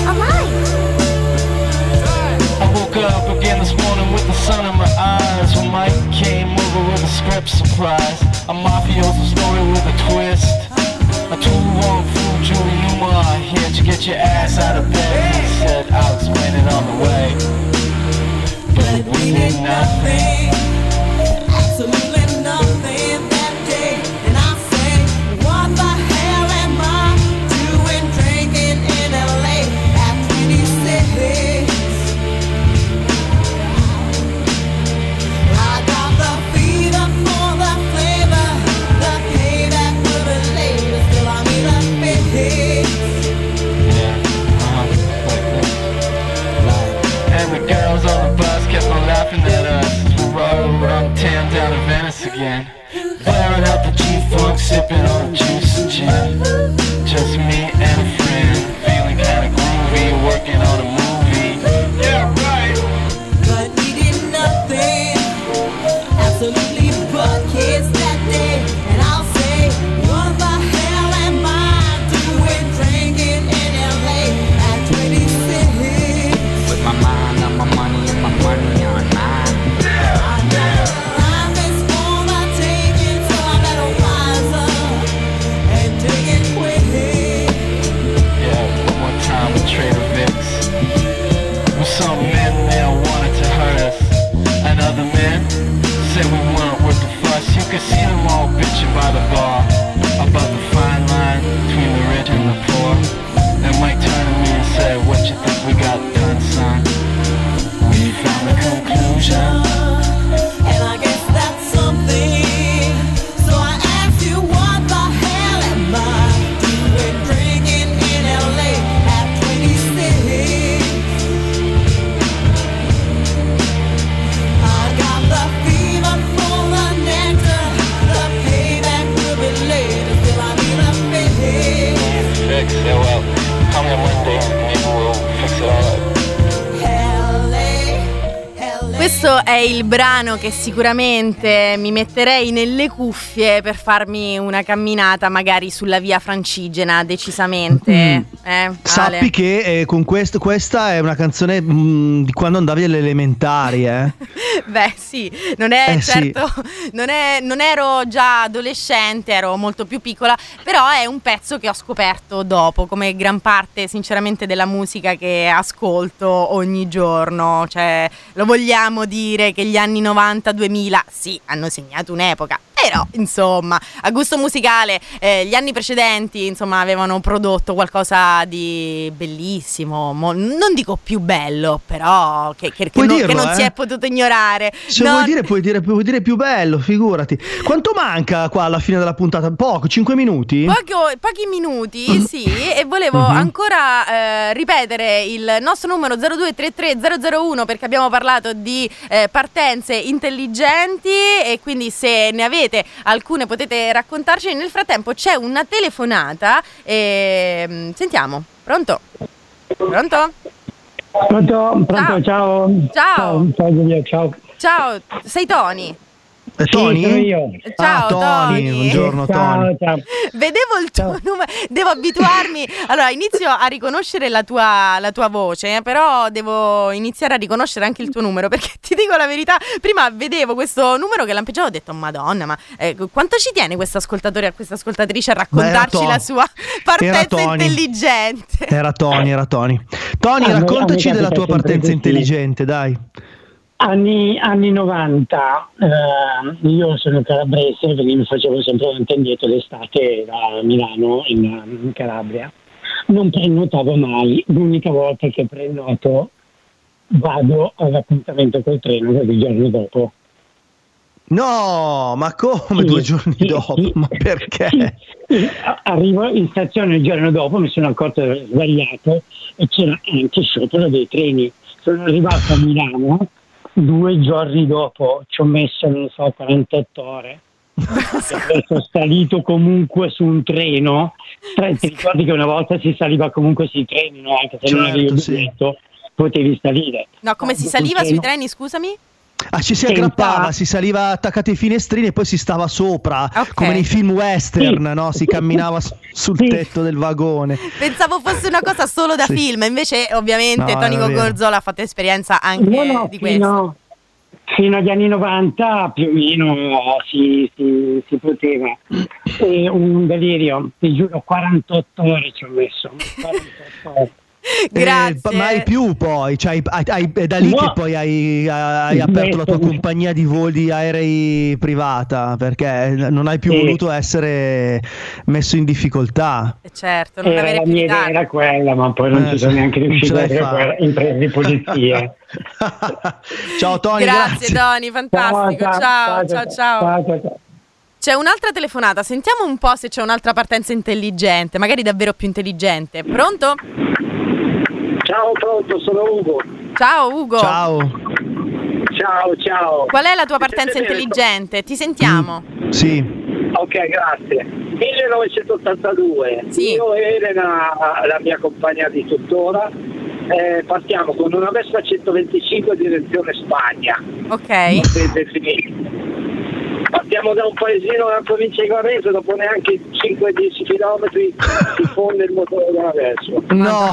I woke up again this morning with the sun in my eyes when Mike came over with a script surprise. A mafioso story with a twist. A too-long fool, Julie Newmar, here to get your ass out of bed. He said, I'll explain it on the way. But we did nothing, absolutely nothing that day. And I say, what the hell am I doing drinking in LA at 26? I got the fever for the flavor, the payback will be later. Still I need a fix. And the girls on the bus kept on laughing at us. We rode around town down to Venice. weeks. Yeah, well, call me on Monday and maybe we'll fix it all up. Questo è il brano che sicuramente mi metterei nelle cuffie per farmi una camminata magari sulla via Francigena, decisamente. Sappi Ale? che con questa è una canzone di quando andavi alle elementari, Beh sì, non è certo, sì. non ero già adolescente, ero molto più piccola, però è un pezzo che ho scoperto dopo, come gran parte sinceramente della musica che ascolto ogni giorno, cioè lo vogliamo dire che gli anni 90-2000 sì, hanno segnato un'epoca, però insomma a gusto musicale gli anni precedenti insomma avevano prodotto qualcosa di bellissimo, non dico più bello, però che non si è potuto ignorare. Se puoi dire più bello, figurati. Quanto manca qua alla fine della puntata? Poco, 5 minuti? Pochi minuti, sì, e volevo ancora ripetere il nostro numero 0233 001 perché abbiamo parlato di partenze intelligenti e quindi se ne avete alcune potete raccontarci. Nel frattempo c'è una telefonata e sentiamo. Pronto? Pronto, ciao. Ciao. Ciao, sei Tony? Tony? Sono io. Ciao Tony. Buongiorno Tony. Ciao. Vedevo il tuo numero, devo abituarmi. Allora inizio a riconoscere la tua voce, però devo iniziare a riconoscere anche il tuo numero, perché ti dico la verità, prima vedevo questo numero che lampeggiava, ho detto madonna, ma quanto ci tiene questo ascoltatore a questa ascoltatrice a raccontarci la sua partenza intelligente? Era Tony. Tony, raccontaci della tua partenza intelligente, dai. Anni 90, io sono calabrese perché mi facevo sempre avanti e indietro d'estate da Milano in Calabria. Non prenotavo mai, l'unica volta che prenoto vado all'appuntamento col treno il giorno dopo. No, ma come 2 giorni dopo? Ma perché? Arrivo in stazione il giorno dopo, mi sono accorto di aver sbagliato e c'era anche sciopero dei treni. Sono arrivato a Milano 2 giorni dopo, ci ho messo, non so, 48 ore. Sono salito comunque su un treno. Ti ricordi che una volta si saliva comunque sui treni, no? Anche se non avevi il biglietto, potevi salire. No, come si saliva sui treni, scusami? Ci si aggrappava, si saliva attaccati ai finestrini e poi si stava sopra, come nei film western, no? Si camminava sul tetto del vagone. Pensavo fosse una cosa solo da film, invece ovviamente Tony Gogorzola ha fatto esperienza anche di questo. Fino agli anni 90 più o meno si poteva. È un delirio, ti giuro, 48 ore ci ho messo. 48 ore. Grazie. Mai più poi, cioè, è da lì che poi hai aperto la tua compagnia di voli aerei privata, perché non hai più voluto essere messo in difficoltà. Certo, non avere la più mia idea era quella, ma poi non ci sono neanche riuscito a fare in presa di polizia. Ciao Tony, grazie Tony, fantastico. Ciao. C'è un'altra telefonata, sentiamo un po' se c'è un'altra partenza intelligente, magari davvero più intelligente. Pronto? Ciao, pronto, sono Ugo. Ciao Ugo. Ciao. Qual è la tua partenza intelligente? Ti sentiamo. Sì. Ok, grazie. 1982. Sì. Io e Elena, la mia compagna di tuttora, partiamo con una Vespa 125 direzione Spagna. Ok. Partiamo da un paesino della provincia di Varese, dopo neanche 5-10 km si fonde il motore della Vespa. No!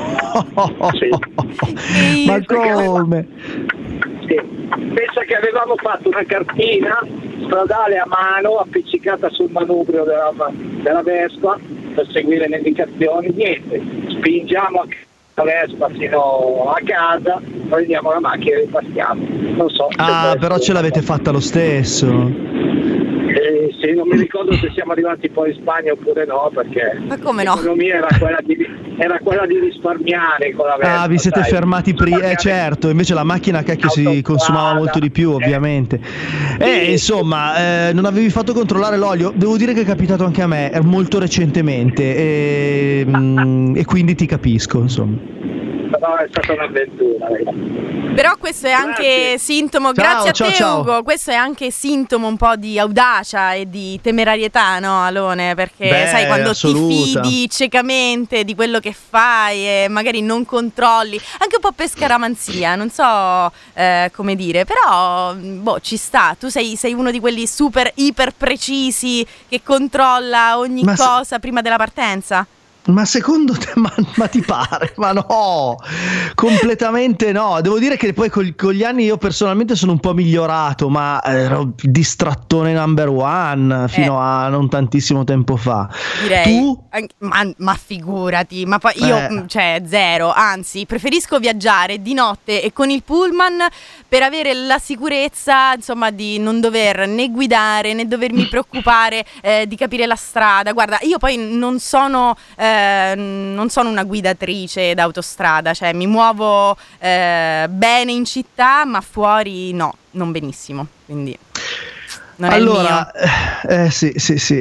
Sì. Ma come? Sì. Pensa che avevamo fatto una cartina stradale a mano appiccicata sul manubrio della Vespa per seguire le indicazioni. Niente, spingiamo la Vespa fino a casa, prendiamo la macchina e ripartiamo. Non so. Però ce l'avete fatta lo stesso. Sì, non mi ricordo se siamo arrivati poi in Spagna oppure no, perché l'economia era quella di risparmiare con la Vespa. Vi siete fermati prima, certo, invece la macchina si consumava molto di più, ovviamente. Insomma, non avevi fatto controllare l'olio, devo dire che è capitato anche a me, molto recentemente, e quindi ti capisco, insomma. no, è stata un'avventura, ragazzi. Però questo è anche sintomo, grazie a te Ugo, questo è anche sintomo un po' di audacia e di temerarietà, no Alone? Perché sai, quando ti fidi ciecamente di quello che fai e magari non controlli, anche un po' per scaramanzia, non so come dire, però ci sta, tu sei uno di quelli super iper precisi che controlla ogni cosa prima della partenza? Ma secondo te, ma ti pare? Ma no, completamente no. Devo dire che poi con gli anni io personalmente sono un po' migliorato, ma ero distrattone number one fino a non tantissimo tempo fa. Direi. Tu? Ma figurati, ma poi io zero, anzi preferisco viaggiare di notte e con il pullman per avere la sicurezza, insomma, di non dover né guidare né dovermi preoccupare di capire la strada. Guarda, io poi non sono una guidatrice d'autostrada, cioè mi muovo bene in città, ma fuori no, non benissimo, quindi non allora, è il mio. Sì.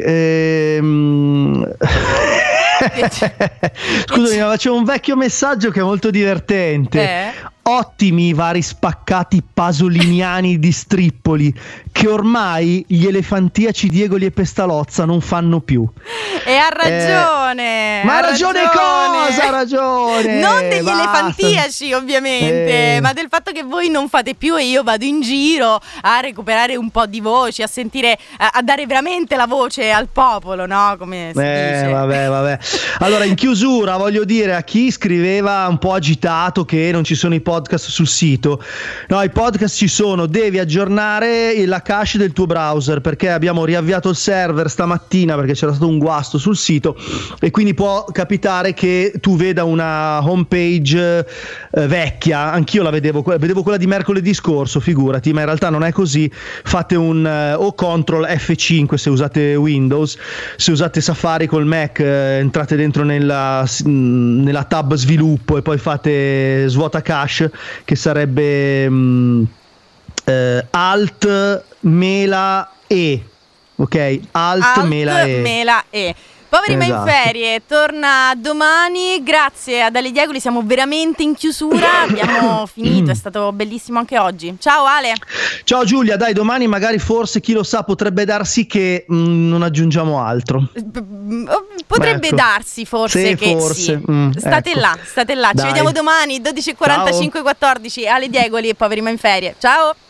Scusami, ma c'è un vecchio messaggio che è molto divertente. Ottimi i vari spaccati pasoliniani di Strippoli che ormai gli elefantiaci Diegoli e Pestalozza non fanno più. E ha ragione. Ma ha ragione cosa? Ha ragione. Non degli elefantiaci ovviamente, ma del fatto che voi non fate più e io vado in giro a recuperare un po' di voci, a sentire, a dare veramente la voce al popolo, no? Come si dice. Vabbè. Allora, in chiusura voglio dire a chi scriveva un po' agitato che non ci sono i podcast sul sito. No, i podcast ci sono, devi aggiornare la cache del tuo browser perché abbiamo riavviato il server stamattina perché c'era stato un guasto sul sito e quindi può capitare che tu veda una homepage vecchia. Anch'io la vedevo quella di mercoledì scorso, figurati, ma in realtà non è così. Fate o Ctrl F5 se usate Windows, se usate Safari col Mac entrate dentro nella tab sviluppo e poi fate svuota cache, che sarebbe Alt Mela E, ok? Alt Mela E. Poveri ma in Esatto. ferie, torna domani. Grazie ad Ale Diegoli, siamo veramente in chiusura. Abbiamo finito, è stato bellissimo anche oggi. Ciao Ale. Ciao Giulia, dai, domani magari forse, chi lo sa, potrebbe darsi che non aggiungiamo altro. Potrebbe Ecco. darsi forse Sì, che forse. sì. State Ecco. là. Ci Dai. vediamo domani 12:45-14. Ale Diegoli e Poveri ma in ferie. Ciao.